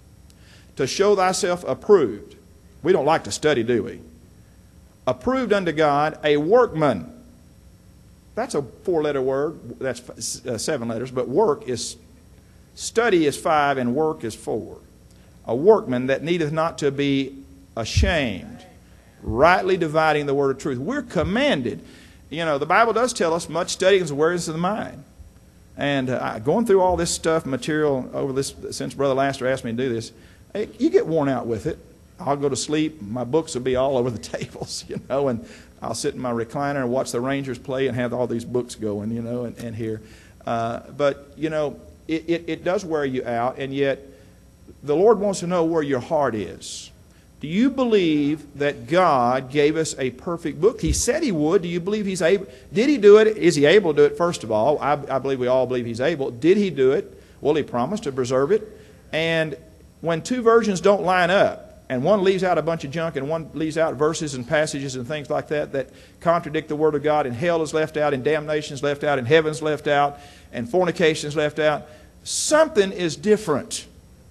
to show thyself approved. We don't like to study, do we? Approved unto God, a workman. That's a four-letter word. That's uh, seven letters. But work is, study is five and work is four. A workman that needeth not to be ashamed, rightly dividing the word of truth. We're commanded. You know, the Bible does tell us much study is the weariness of the mind. And uh, going through all this stuff, material over this, since Brother Laster asked me to do this, hey, you get worn out with it. I'll go to sleep. My books will be all over the tables, you know, and I'll sit in my recliner and watch the Rangers play and have all these books going, you know, and, and here. Uh, but, you know, it, it, it does wear you out, and yet the Lord wants to know where your heart is. Do you believe that God gave us a perfect book? He said He would. Do you believe He's able? Did He do it? Is He able to do it, first of all? I, I believe we all believe He's able. Did He do it? Well, He promised to preserve it. And when two versions don't line up, and one leaves out a bunch of junk, and one leaves out verses and passages and things like that that contradict the Word of God, and hell is left out, and damnation is left out, and heaven's left out, and fornication is left out, something is different.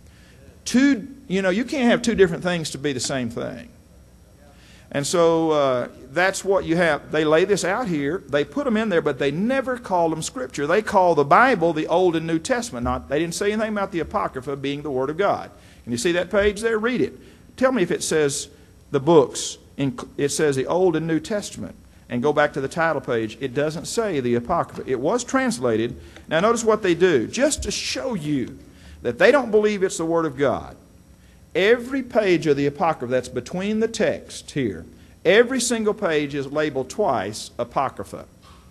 Two, you know, you can't have two different things to be the same thing. And so uh, that's what you have. They lay this out here. They put them in there, but they never call them Scripture. They call the Bible the Old and New Testament. Not, they didn't say anything about the Apocrypha being the Word of God. Can you see that page there? Read it. Tell me if it says the books. In, it says the Old and New Testament. And go back to the title page. It doesn't say the Apocrypha. It was translated. Now notice what they do. Just to show you that they don't believe it's the Word of God. Every page of the Apocrypha that's between the text here, every single page is labeled twice Apocrypha.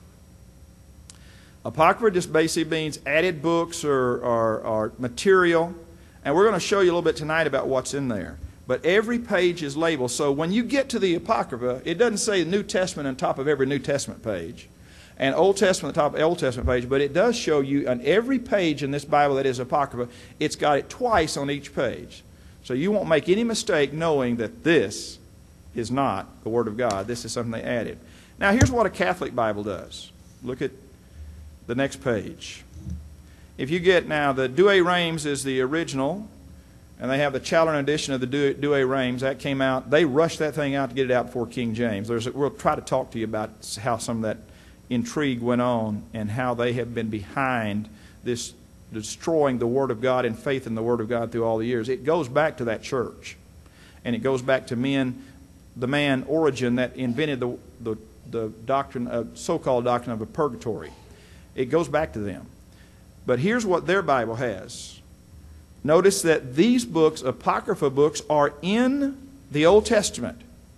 Apocrypha just basically means added books or, or, or material. And we're going to show you a little bit tonight about what's in there. But every page is labeled. So when you get to the Apocrypha, it doesn't say New Testament on top of every New Testament page. and Old Testament, the top of the Old Testament page, but it does show you on every page in this Bible that is Apocrypha, it's got it twice on each page. So you won't make any mistake knowing that this is not the Word of God. This is something they added. Now here's what a Catholic Bible does. Look at the next page. If you get now, the Douay-Rheims is the original, and they have the Challoner edition of the Douay-Rheims. That came out. They rushed that thing out to get it out before King James. There's a, we'll try to talk to you about how some of that intrigue went on and how they have been behind this destroying the Word of God and faith in the Word of God through all the years. It goes back to that church, and it goes back to men, the man Origen that invented the the, the doctrine of so-called doctrine of a purgatory. It goes back to them. But here's what their Bible has. Notice that these books, Apocrypha books, are in the Old Testament.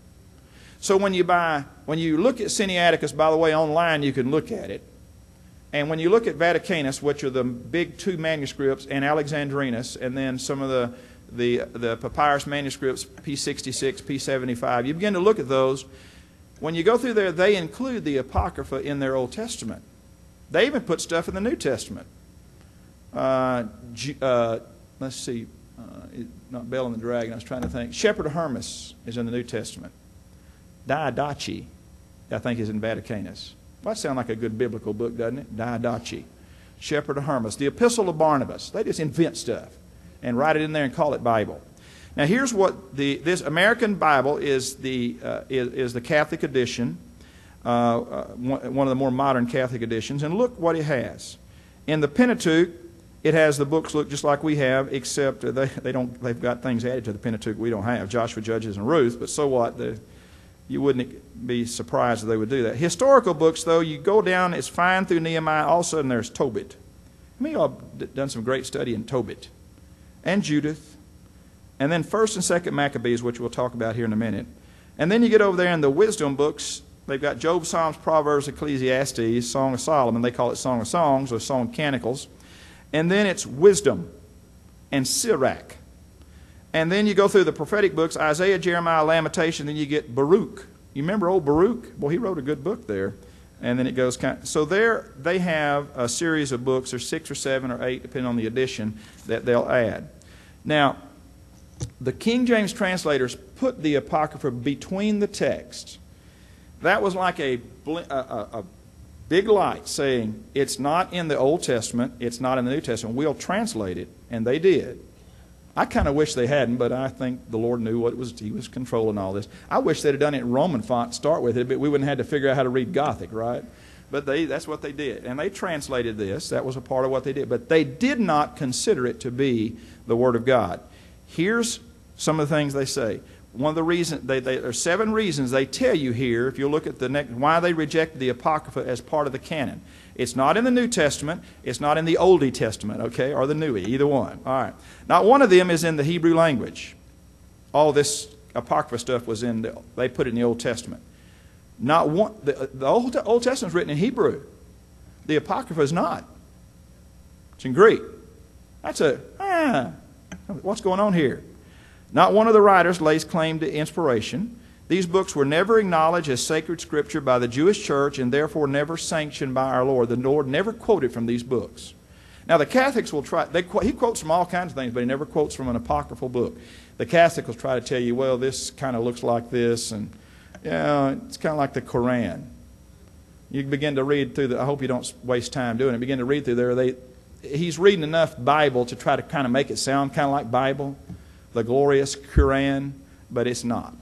So when you buy, when you look at Sinaiticus, by the way, online you can look at it. And when you look at Vaticanus, which are the big two manuscripts, and Alexandrinus, and then some of the the, the papyrus manuscripts, P sixty-six, P seventy-five, you begin to look at those. When you go through there, they include the Apocrypha in their Old Testament. They even put stuff in the New Testament. Uh, uh, let's see, uh, not Bell and the Dragon, I was trying to think. Shepherd of Hermas is in the New Testament. Diadache, I think, is in Vaticanus. Well, that sounds like a good biblical book, doesn't it? Diadache. Shepherd of Hermas. The Epistle of Barnabas. They just invent stuff and write it in there and call it Bible. Now here's what the this American Bible is the uh, is, is the Catholic edition, uh, uh, one of the more modern Catholic editions, and look what it has. In the Pentateuch, it has the books look just like we have, except they they don't they've got things added to the Pentateuch we don't have, Joshua, Judges, and Ruth. But so what? The, you wouldn't be surprised if they would do that. Historical books, though, you go down, it's fine through Nehemiah. All of a sudden, there's Tobit. Me, I've done some great study in Tobit and Judith, and then First and Second Maccabees, which we'll talk about here in a minute. And then you get over there in the wisdom books. They've got Job, Psalms, Proverbs, Ecclesiastes, Song of Solomon. They call it Song of Songs or Song of Canticles. And then it's wisdom and Sirach. And then you go through the prophetic books, Isaiah, Jeremiah, Lamentation, then you get Baruch. You remember old Baruch? Well, he wrote a good book there. And then it goes kind of, so there they have a series of books, or six or seven or eight, depending on the edition, that they'll add. Now, the King James translators put the Apocrypha between the texts. That was like a, a, a, a big light saying, it's not in the Old Testament, it's not in the New Testament, we'll translate it, and they did. I kind of wish they hadn't, but I think the Lord knew what it was. He was controlling all this. I wish they'd have done it in Roman font to start with, it, but we wouldn't have had to figure out how to read Gothic, right? But they, that's what they did. And they translated this. That was a part of what they did. But they did not consider it to be the Word of God. Here's some of the things they say. One of the reasons, they, they, there are seven reasons they tell you here, if you look at the next, why they rejected the Apocrypha as part of the canon. It's not in the New Testament. It's not in the Oldie Testament, okay, or the Newie, either one. All right. Not one of them is in the Hebrew language. All this Apocrypha stuff was in, the, they put it in the Old Testament. Not one, the, the Old, Old Testament is written in Hebrew. The Apocrypha is not. It's in Greek. That's a, ah, what's going on here? Not one of the writers lays claim to inspiration. These books were never acknowledged as sacred scripture by the Jewish church and therefore never sanctioned by our Lord. The Lord never quoted from these books. Now the Catholics will try, they, he quotes from all kinds of things, but he never quotes from an apocryphal book. The Catholics will try to tell you, well, this kind of looks like this, and yeah, it's kind of like the Koran. You begin to read through the, I hope you don't waste time doing it, begin to read through there. They, he's reading enough Bible to try to kind of make it sound kind of like Bible, the glorious Quran, but it's not.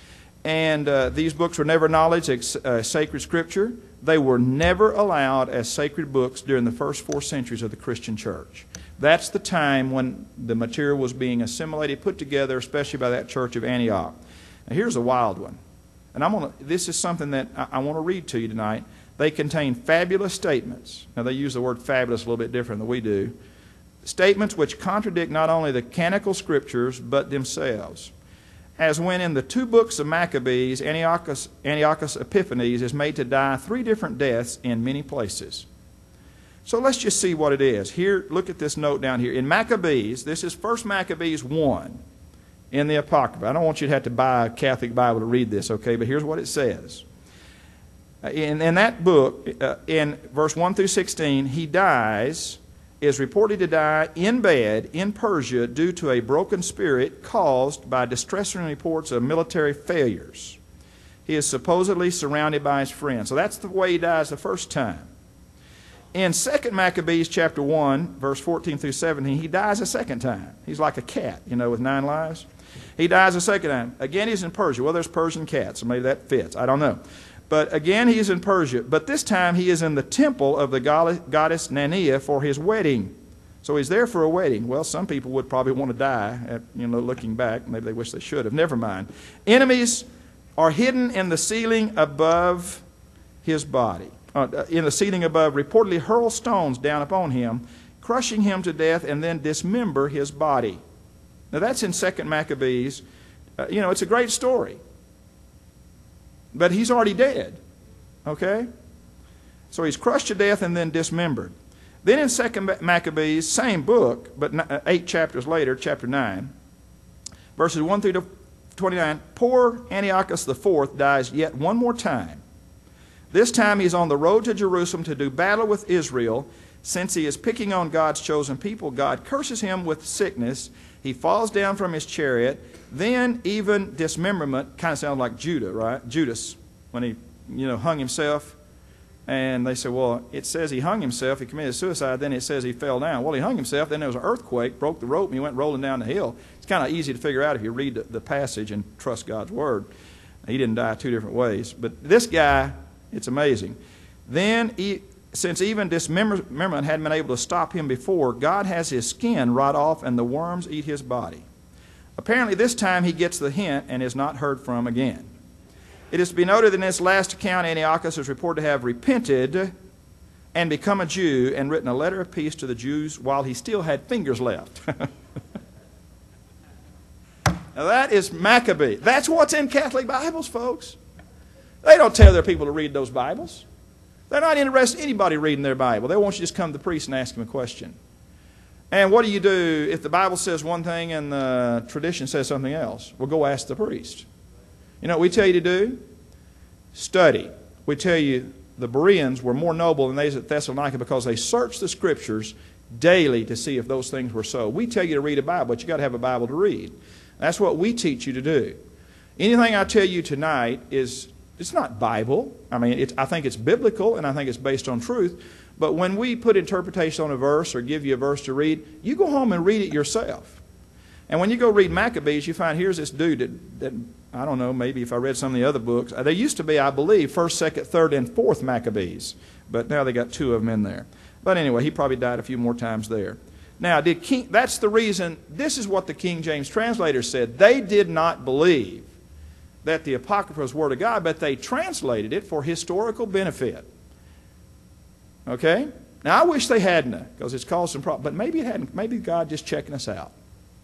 And uh, these books were never acknowledged as uh, sacred scripture. They were never allowed as sacred books during the first four centuries of the Christian church. That's the time when the material was being assimilated, put together, especially by that church of Antioch. Now here's a wild one. And I'm gonna, this is something that I, I want to read to you tonight. They contain fabulous statements. Now they use the word fabulous a little bit different than we do. Statements which contradict not only the canonical scriptures, but themselves. As when in the two books of Maccabees, Antiochus, Antiochus Epiphanes is made to die three different deaths in many places. So let's just see what it is. Here, look at this note down here. In Maccabees, this is First Maccabees one in the Apocrypha. I don't want you to have to buy a Catholic Bible to read this, okay? But here's what it says. In, in that book, uh, in verse one through sixteen, he dies, is reported to die in bed in Persia due to a broken spirit caused by distressing reports of military failures. He is supposedly surrounded by his friends. So that's the way he dies the first time. In Second Maccabees chapter one, verse fourteen through seventeen, he dies a second time. He's like a cat, you know, with nine lives. He dies a second time. Again, he's in Persia. Well, there's Persian cats, so maybe that fits. I don't know. But again, he is in Persia. But this time, he is in the temple of the goddess Nanea for his wedding. So he's there for a wedding. Well, some people would probably want to die, at, you know, looking back. Maybe they wish they should have. Never mind. Enemies are hidden in the ceiling above his body. Uh, in the ceiling above, reportedly hurl stones down upon him, crushing him to death, and then dismember his body. Now, that's in Second Maccabees. Uh, you know, it's a great story. But he's already dead. Okay? So he's crushed to death and then dismembered. Then in Second Maccabees, same book, but eight chapters later, chapter nine, verses one through twenty-nine, poor Antiochus the fourth dies yet one more time. This time he's on the road to Jerusalem to do battle with Israel. Since he is picking on God's chosen people, God curses him with sickness. He falls down from his chariot. Then even dismemberment, kind of sounds like Judah, right? Judas, when he, you know, hung himself. And they say, well, it says he hung himself, he committed suicide, then it says he fell down. Well, he hung himself, then there was an earthquake, broke the rope, and he went rolling down the hill. It's kind of easy to figure out if you read the, the passage and trust God's word. He didn't die two different ways. But this guy, it's amazing. Then, he, since even dismemberment hadn't been able to stop him before, God has his skin rot off and the worms eat his body. Apparently this time he gets the hint and is not heard from again. It is to be noted that in this last account, Antiochus is reported to have repented and become a Jew and written a letter of peace to the Jews while he still had fingers left. Now that is Maccabee. That's what's in Catholic Bibles, folks. They don't tell their people to read those Bibles. They're not interested in anybody reading their Bible. They want you to just come to the priest and ask him a question. And what do you do if the Bible says one thing and the tradition says something else? Well, go ask the priest. You know what we tell you to do? Study. We tell you the Bereans were more noble than those at Thessalonica because they searched the Scriptures daily to see if those things were so. We tell you to read a Bible, but you've got to have a Bible to read. That's what we teach you to do. Anything I tell you tonight is, it's not Bible. I mean, it's, I think it's biblical and I think it's based on truth. But when we put interpretation on a verse or give you a verse to read, you go home and read it yourself. And when you go read Maccabees, you find here's this dude that, that I don't know, maybe if I read some of the other books. There used to be, I believe, first, second, third, and fourth Maccabees. But now they got two of them in there. But anyway, he probably died a few more times there. Now, did King, that's the reason, this is what the King James translators said. They did not believe that the Apocrypha was Word of God, but they translated it for historical benefit. Okay? Now, I wish they hadn't, because it's caused some problems. But maybe it hadn't. Maybe God just checking us out.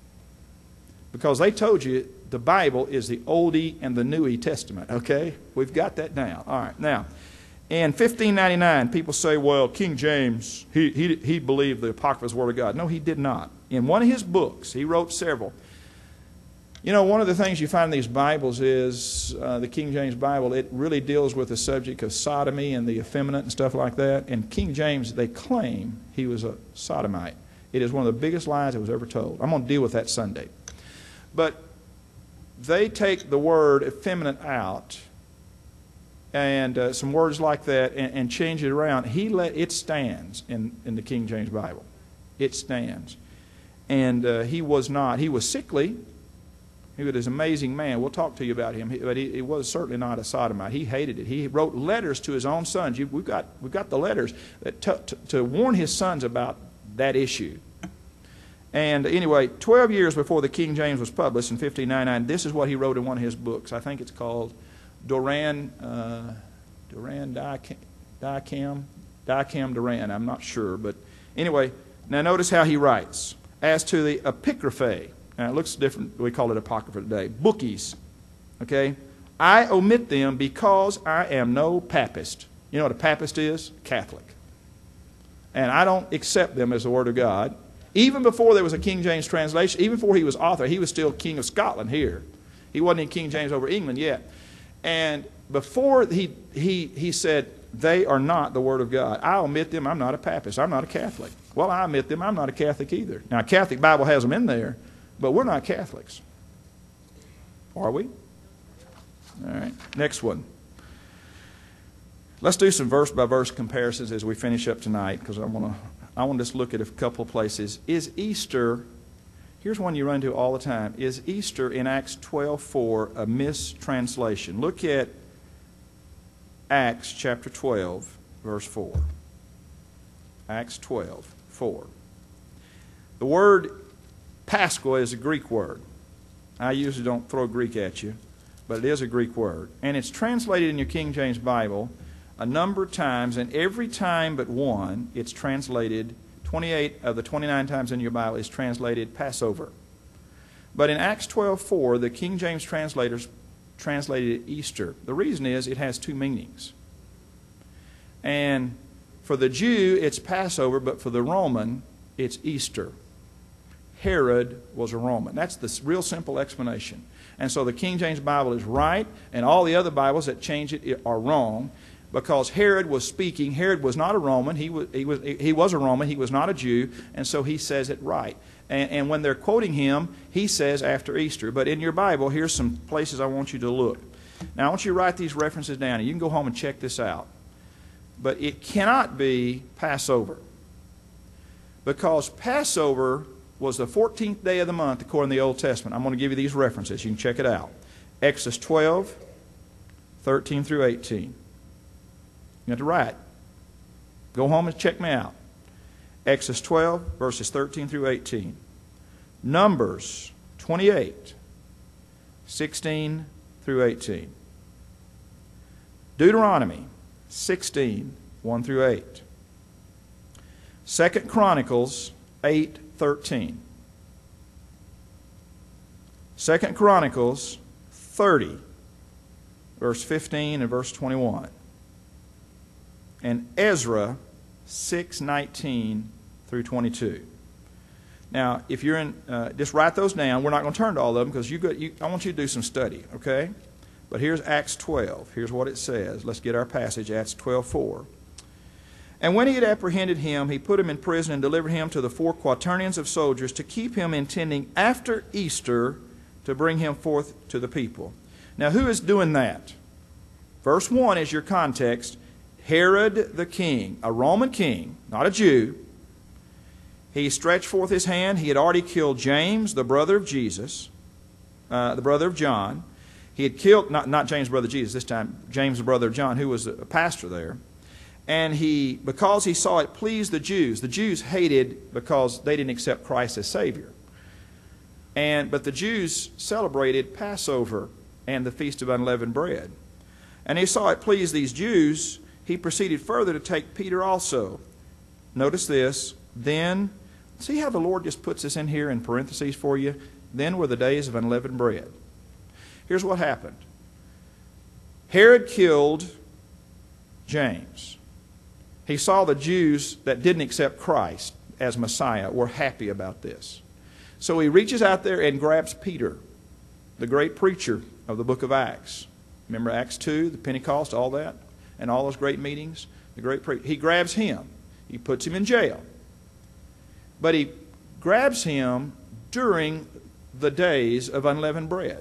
Because they told you the Bible is the Oldie and the Newie Testament. Okay? We've got that down. All right. Now, in fifteen ninety-nine, people say, well, King James, he, he, he believed the Apocrypha was the Word of God. No, he did not. In one of his books, he wrote several. You know, one of the things you find in these Bibles is uh, the King James Bible, it really deals with the subject of sodomy and the effeminate and stuff like that. And King James, they claim he was a sodomite. It is one of the biggest lies that was ever told. I'm going to deal with that Sunday. But they take the word effeminate out and uh, some words like that and, and change it around. He let it stands in, in the King James Bible. It stands. And uh, he was not. He was sickly. He was an amazing man. We'll talk to you about him. He, but he, he was certainly not a sodomite. He hated it. He wrote letters to his own sons. You, we've got we've got the letters that to, to, to warn his sons about that issue. And anyway, twelve years before the King James was published in fifteen ninety-nine, this is what he wrote in one of his books. I think it's called Doran, uh, Doran Dicam, Dicam Doran. I'm not sure. But anyway, now notice how he writes. As to the Apocryphae, now it looks different. We call it Apocrypha today. Bookies. Okay? I omit them because I am no papist. You know what a papist is? Catholic. And I don't accept them as the Word of God. Even before there was a King James translation, even before he was author, he was still King of Scotland here. He wasn't in King James over England yet. And before he, he, he said, they are not the Word of God. I admit them, I'm not a Papist. I'm not a Catholic. Well, I admit them, I'm not a Catholic either. Now, a Catholic Bible has them in there, but we're not Catholics. Are we? All right, next one. Let's do some verse-by-verse comparisons as we finish up tonight, because I want to I want to just look at a couple of places. Is Easter, here's one you run into all the time, is Easter in Acts twelve four a mistranslation? Look at Acts chapter twelve, verse four. Acts twelve four. The word Pascha is a Greek word. I usually don't throw Greek at you, but it is a Greek word. And it's translated in your King James Bible a number of times, and every time but one, it's translated, twenty-eight of the twenty-nine times in your Bible is translated Passover. But in Acts twelve four, the King James translators translated it Easter. The reason is it has two meanings. And for the Jew, it's Passover, but for the Roman, it's Easter. Herod was a Roman. That's the real simple explanation. And so the King James Bible is right, and all the other Bibles that change it are wrong, because Herod was speaking. Herod was not a Roman. He was, he was, he was a Roman. He was not a Jew, and so he says it right. And, and when they're quoting him, he says after Easter. But in your Bible, here's some places I want you to look. Now, I want you to write these references down, and you can go home and check this out. But it cannot be Passover, because Passover was the fourteenth day of the month according to the Old Testament. I'm going to give you these references. You can check it out. Exodus twelve, thirteen through eighteen. You have to write. Go home and check me out. Exodus twelve, verses thirteen through eighteen. Numbers twenty-eight, sixteen through eighteen. Deuteronomy sixteen, one through eight. Second Chronicles eight, thirteen. Second Chronicles thirty, verse fifteen and verse twenty-one. And Ezra six, nineteen through twenty-two. Now, if you're in, uh, just write those down. We're not going to turn to all of them, because you got, you, I want you to do some study, okay? But here's Acts twelve. Here's what it says. Let's get our passage, Acts twelve four. And when he had apprehended him, he put him in prison and delivered him to the four quaternions of soldiers to keep him, intending after Easter to bring him forth to the people. Now, who is doing that? Verse one is your context. Herod the king, a Roman king, not a Jew. He stretched forth his hand. He had already killed James, the brother of Jesus, uh, the brother of John. He had killed, not, not James, brother of Jesus this time, James, the brother of John, who was a pastor there. And he, because he saw it pleased the Jews, the Jews hated because they didn't accept Christ as Savior. And, but the Jews celebrated Passover and the Feast of Unleavened Bread. And he saw it pleased these Jews. He proceeded further to take Peter also. Notice this. Then, see how the Lord just puts this in here in parentheses for you? Then were the days of unleavened bread. Here's what happened. Herod killed James. He saw the Jews that didn't accept Christ as Messiah were happy about this. So he reaches out there and grabs Peter, the great preacher of the book of Acts. Remember Acts two, the Pentecost, all that? And all those great meetings, the great pre- he grabs him. He puts him in jail. But he grabs him during the days of unleavened bread.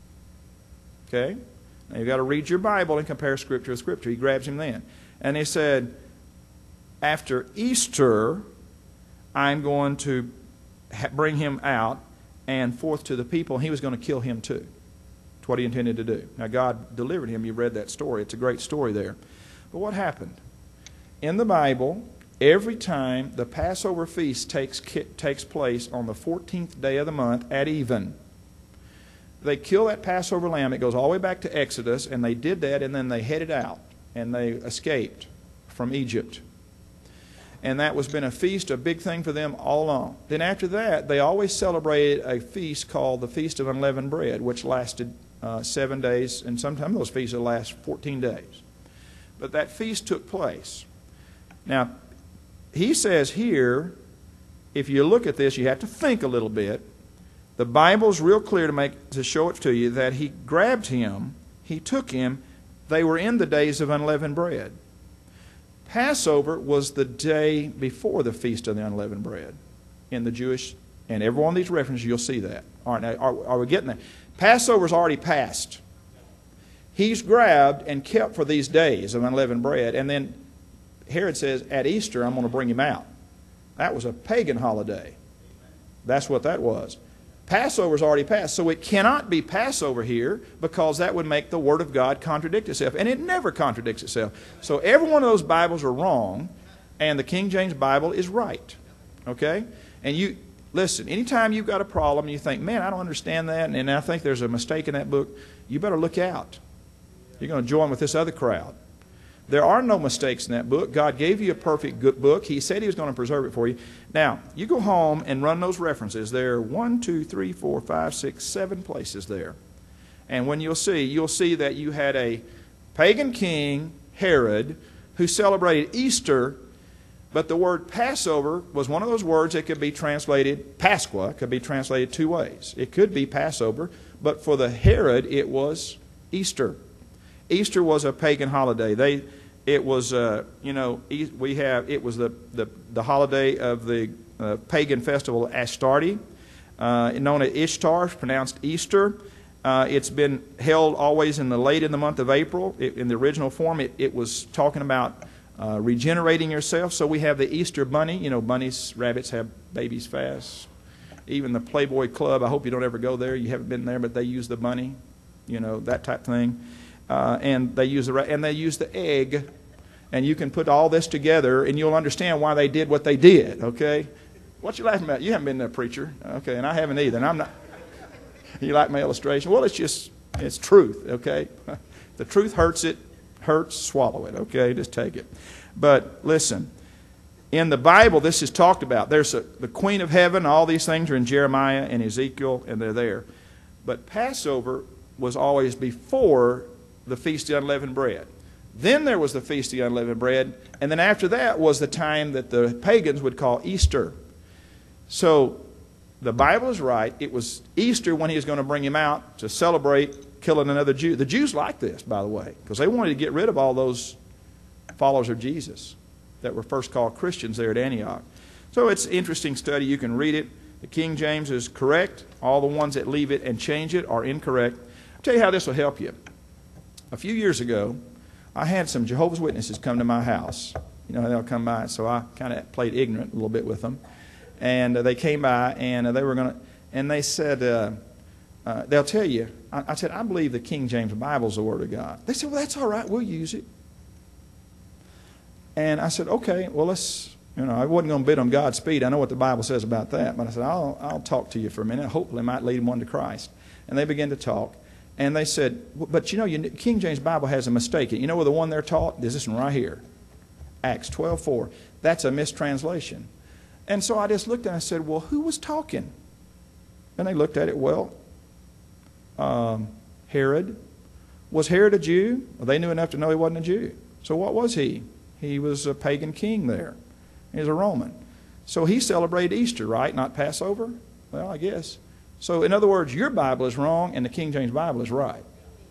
Okay? Now you've got to read your Bible and compare Scripture with Scripture. He grabs him then. And he said, after Easter, I'm going to ha- bring him out and forth to the people. And he was going to kill him too. That's what he intended to do. Now, God delivered him. You read that story. It's a great story there. But what happened? In the Bible, every time the Passover feast takes, takes place on the fourteenth day of the month at even, they kill that Passover lamb. It goes all the way back to Exodus, and they did that, and then they headed out, and they escaped from Egypt. And that was been a feast, a big thing for them all along. Then after that, they always celebrated a feast called the Feast of Unleavened Bread, which lasted uh, seven days, and sometimes those feasts will last fourteen days. But that feast took place. Now, he says here, if you look at this, you have to think a little bit. The Bible's real clear to make to show it to you that he grabbed him, he took him They were in the days of unleavened bread. Passover was the day before the Feast of the Unleavened Bread in the Jewish, and every one of these references you'll see that. All right, now, are, are we getting there? Passover's already passed. He's grabbed and kept for these days of unleavened bread, and then Herod says, at Easter, I'm going to bring him out. That was a pagan holiday. That's what that was. Passover's already passed, so it cannot be Passover here because that would make the Word of God contradict itself, and it never contradicts itself. So every one of those Bibles are wrong, and the King James Bible is right. Okay? And you, listen, anytime you've got a problem and you think, man, I don't understand that, and I think there's a mistake in that book, you better look out. You're going to join with this other crowd. There are no mistakes in that book. God gave you a perfect good book. He said He was going to preserve it for you. Now, you go home and run those references. There are one, two, three, four, five, six, seven places there. And when you'll see, you'll see that you had a pagan king, Herod, who celebrated Easter, but the word Passover was one of those words that could be translated, Pasqua, could be translated two ways. It could be Passover, but for the Herod, it was Easter. Easter was a pagan holiday. They, it was, uh, you know, we have, it was the, the, the holiday of the uh, pagan festival Astarte, uh, known as Ishtar, pronounced Easter. Uh, it's been held always in the late in the month of April. It, in the original form, it, it was talking about uh, regenerating yourself. So we have the Easter bunny. You know, bunnies, rabbits have babies fast. Even the Playboy Club, I hope you don't ever go there. You haven't been there, but they use the bunny, you know, that type of thing. Uh, and they use the and they use the egg, and you can put all this together, and you'll understand why they did what they did. Okay, what you laughing about? You haven't been there, preacher. Okay, and I haven't either. And I'm not. You like my illustration? Well, it's just it's truth. Okay, the truth hurts. It hurts. Swallow it. Okay, just take it. But listen, in the Bible, this is talked about. There's a, the Queen of Heaven. All these things are in Jeremiah and Ezekiel, and they're there. But Passover was always before the Feast of Unleavened Bread. Then there was the Feast of Unleavened Bread, and then after that was the time that the pagans would call Easter. So the Bible is right. It was Easter when He was going to bring him out to celebrate killing another Jew. The Jews liked this, by the way, because they wanted to get rid of all those followers of Jesus that were first called Christians there at Antioch. So it's an interesting study. You can read it. The King James is correct. All the ones that leave it and change it are incorrect. I'll tell you how this will help you. A few years ago, I had some Jehovah's Witnesses come to my house. You know, they'll come by, so I kind of played ignorant a little bit with them. And uh, they came by, and uh, they were going to, and they said, uh, uh, they'll tell you, I, I said, I believe the King James Bible is the Word of God. They said, well, that's all right, we'll use it. And I said, okay, well, let's, you know, I wasn't going to bid them Godspeed. I know what the Bible says about that. But I said, I'll, I'll talk to you for a minute. Hopefully it might lead them on to Christ. And they began to talk. And they said, but you know, your King James Bible has a mistake. You know where the one they're taught? There's this one right here. Acts twelve four. That's a mistranslation. And so I just looked and I said, well, who was talking? And they looked at it, well, um, Herod. Was Herod a Jew? Well, they knew enough to know he wasn't a Jew. So what was he? He was a pagan king there. He was a Roman. So he celebrated Easter, right? Not Passover? Well, I guess. So, in other words, your Bible is wrong and the King James Bible is right.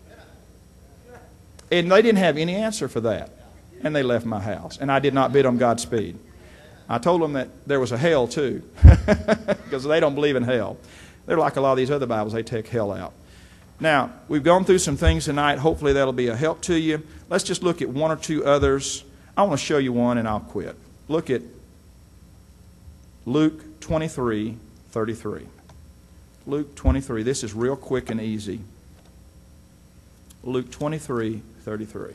And they didn't have any answer for that. And they left my house. And I did not bid them Godspeed. I told them that there was a hell too. Because they don't believe in hell. They're like a lot of these other Bibles. They take hell out. Now, we've gone through some things tonight. Hopefully that'll be a help to you. Let's just look at one or two others. I want to show you one and I'll quit. Look at Luke twenty-three thirty-three. Luke twenty-three. This is real quick and easy. Luke twenty-three thirty-three.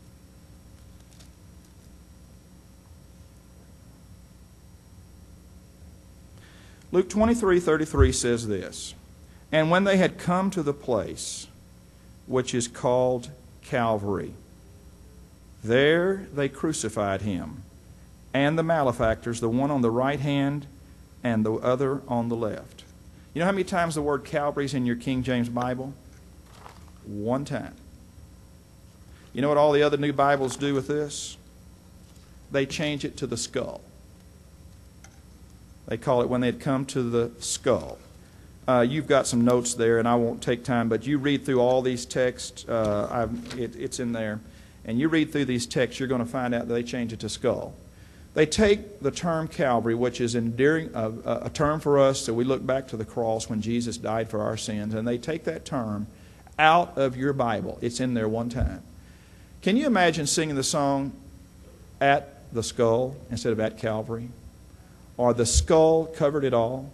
Luke twenty-three thirty-three says this, and when they had come to the place which is called Calvary, there they crucified him, and the malefactors, the one on the right hand and the other on the left. You know how many times the word Calvary is in your King James Bible? One time. You know what all the other new Bibles do with this? They change it to the skull. They call it when they had come to the skull. uh, you've got some notes there, and I won't take time, but you read through all these texts. Uh, I've, it, it's in there. And you read through these texts, you're going to find out that they change it to skull. They take the term Calvary, which is endearing, uh, a term for us, so we look back to the cross when Jesus died for our sins, and they take that term out of your Bible. It's in there one time. Can you imagine singing the song, At the Skull, instead of At Calvary? Or The Skull Covered It All?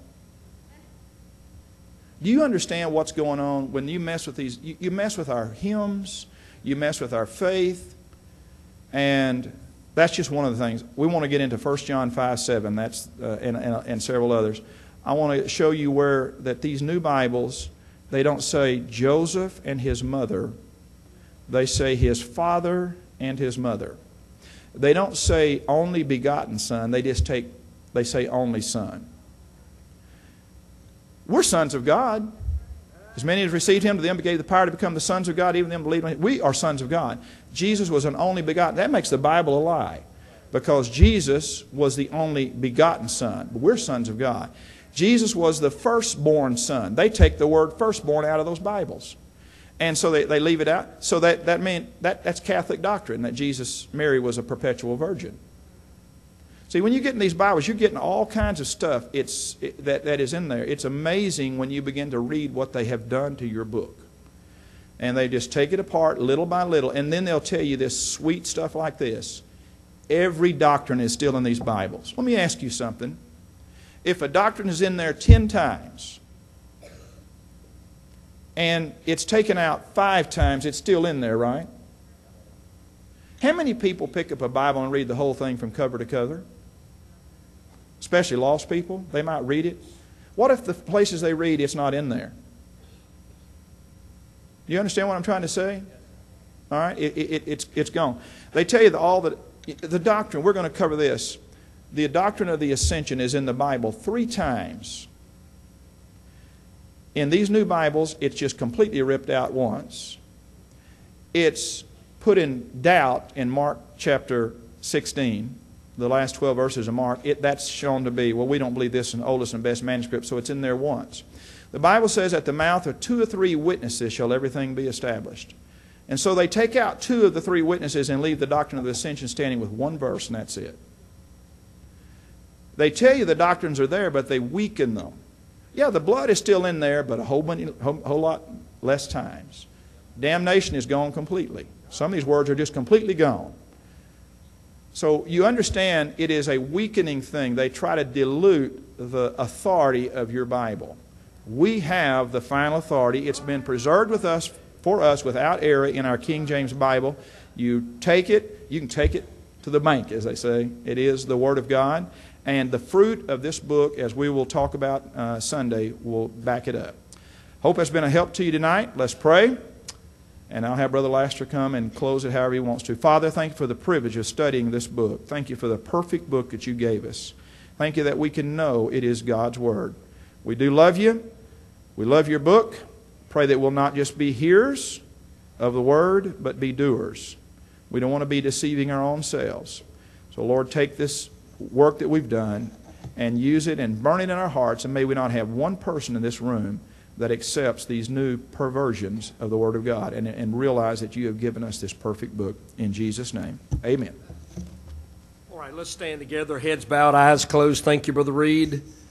Do you understand what's going on when you mess with these? You, you mess with our hymns, you mess with our faith, and that's just one of the things. We want to get into First John five seven, that's, uh, and, and, and several others. I want to show you where that these new Bibles, they don't say Joseph and his mother. They say his father and his mother. They don't say only begotten son. They just take, they say only son. We're sons of God. As many as received him, to them gave the power to become the sons of God, even them believe in him. We are sons of God. Jesus was an only begotten. That makes the Bible a lie, because Jesus was the only begotten son. But we're sons of God. Jesus was the firstborn son. They take the word firstborn out of those Bibles. And so they, they leave it out. So that, that mean, that, that's Catholic doctrine, that Jesus, Mary was a perpetual virgin. See, when you get in these Bibles, you're getting all kinds of stuff it's, it, that, that is in there. It's amazing when you begin to read what they have done to your book. And they just take it apart little by little, and then they'll tell you this sweet stuff like this. Every doctrine is still in these Bibles. Let me ask you something. If a doctrine is in there ten times, and it's taken out five times, it's still in there, right? How many people pick up a Bible and read the whole thing from cover to cover? Especially lost people. They might read it. What if the places they read, it's not in there? Do you understand what I'm trying to say? All right? It, it, it's, it's gone. They tell you that all the, the doctrine, we're going to cover this. The doctrine of the ascension is in the Bible three times. In these new Bibles, it's just completely ripped out once. It's put in doubt in Mark chapter sixteen, the last twelve verses of Mark. It, that's shown to be, well, we don't believe this in the oldest and best manuscript, so it's in there once. The Bible says, at the mouth of two or three witnesses shall everything be established. And so they take out two of the three witnesses and leave the doctrine of the ascension standing with one verse, and that's it. They tell you the doctrines are there, but they weaken them. Yeah, the blood is still in there, but a whole, many, whole, whole lot less times. Damnation is gone completely. Some of these words are just completely gone. So you understand it is a weakening thing. They try to dilute the authority of your Bible. We have the final authority. It's been preserved with us, for us without error in our King James Bible. You take it, you can take it to the bank, as they say. It is the Word of God. And the fruit of this book, as we will talk about uh, Sunday, will back it up. Hope it's been a help to you tonight. Let's pray. And I'll have Brother Laster come and close it however he wants to. Father, thank you for the privilege of studying this book. Thank you for the perfect book that you gave us. Thank you that we can know it is God's Word. We do love you. We love your book. Pray that we'll not just be hearers of the Word, but be doers. We don't want to be deceiving our own selves. So, Lord, take this work that we've done and use it and burn it in our hearts, and may we not have one person in this room that accepts these new perversions of the Word of God, and, and realize that you have given us this perfect book. In Jesus' name, amen. All right, let's stand together, heads bowed, eyes closed. Thank you, Brother Reed.